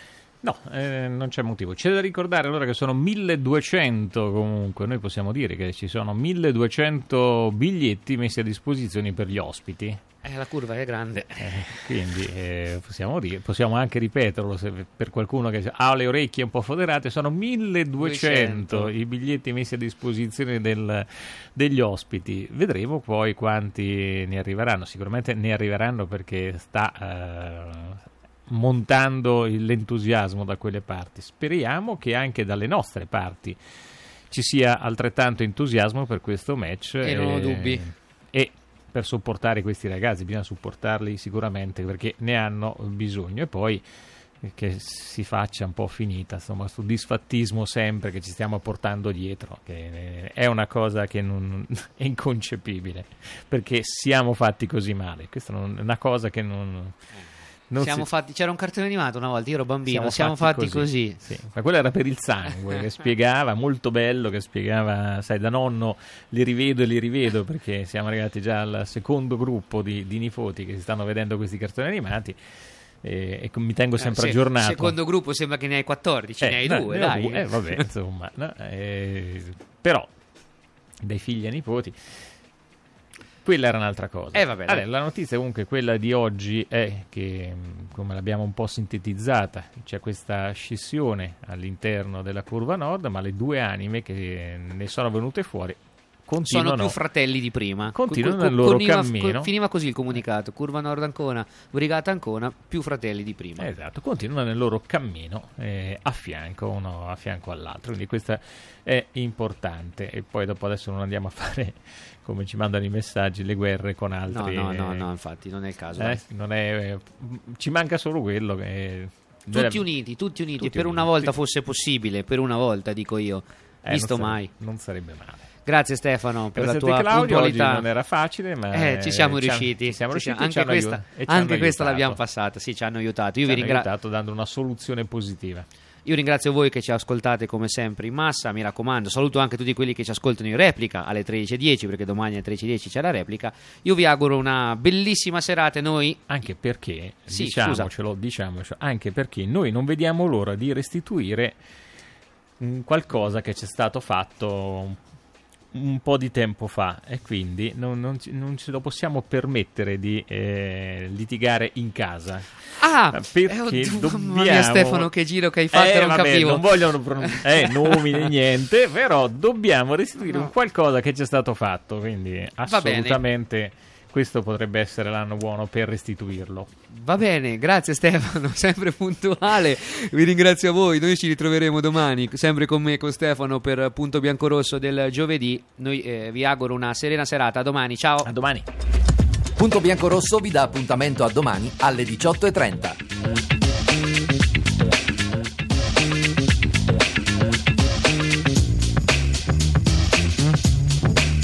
No, non c'è motivo. C'è da ricordare allora che sono 1200 comunque, noi possiamo dire che ci sono 1200 biglietti messi a disposizione per gli ospiti. La curva è grande. Quindi possiamo anche ripeterlo per qualcuno che ha le orecchie un po' foderate, sono 1200 i biglietti messi a disposizione degli ospiti. Vedremo poi quanti ne arriveranno, sicuramente ne arriveranno perché sta montando l'entusiasmo da quelle parti. Speriamo che anche dalle nostre parti ci sia altrettanto entusiasmo per questo match e non ho dubbi. E per supportare questi ragazzi bisogna supportarli sicuramente perché ne hanno bisogno, e poi che si faccia un po' finita insomma sto disfattismo sempre che ci stiamo portando dietro, che è una cosa che non è inconcepibile, perché siamo fatti così male. Questa è una cosa che non siamo fatti. C'era un cartone animato una volta, io ero bambino, siamo fatti così. Sì, ma quello era per il sangue, che spiegava, molto bello, che spiegava, sai, da nonno li rivedo perché siamo arrivati già al secondo gruppo di nipoti che si stanno vedendo questi cartoni animati e mi tengo sempre aggiornato. Secondo gruppo sembra che ne hai 14, ne hai due, dai. Vabbè, insomma, no? Però dai figli a nipoti. Quella era un'altra cosa. Vabbè, la notizia comunque quella di oggi è che, come l'abbiamo un po' sintetizzata, c'è questa scissione all'interno della curva nord, ma le due anime che ne sono venute fuori continuano, sono più fratelli di prima. Continuano nel loro cammino. Finiva così il comunicato: Curva Nord Ancona, Brigata Ancona, più fratelli di prima. Esatto, continuano nel loro cammino a fianco, uno a fianco all'altro. Quindi questa è importante. E poi dopo adesso non andiamo a fare, come ci mandano i messaggi, le guerre con altri. No, infatti non è il caso. Ci manca solo quello che tutti uniti. Per una volta fosse possibile, per una volta dico io. Visto mai. Non sarebbe male. Grazie Stefano per la tua Claudio, puntualità. Oggi non era facile, ma ci siamo riusciti. Anche questa l'abbiamo passata. Sì, ci hanno aiutato. Io vi ringrazio dando una soluzione positiva. Io ringrazio voi che ci ascoltate come sempre in massa, mi raccomando. Saluto anche tutti quelli che ci ascoltano in replica alle 13:10, perché domani alle 13:10 c'è la replica. Io vi auguro una bellissima serata. Noi anche perché diciamocelo, anche perché noi non vediamo l'ora di restituire qualcosa che c'è stato fatto un po' di tempo fa, e quindi non ce lo possiamo permettere di litigare in casa. Perché dobbiamo... mia Stefano, che giro che hai fatto, non capivo. Non vogliono nomi né niente, però dobbiamo restituire un qualcosa che c'è stato fatto, quindi assolutamente questo potrebbe essere l'anno buono per restituirlo. Va bene, grazie Stefano, sempre puntuale. Vi ringrazio a voi, noi ci ritroveremo domani sempre con me, con Stefano, per Punto Biancorosso del giovedì. Noi vi auguro una serena serata, a domani, ciao. A domani. Punto Biancorosso vi dà appuntamento a domani alle 18:30.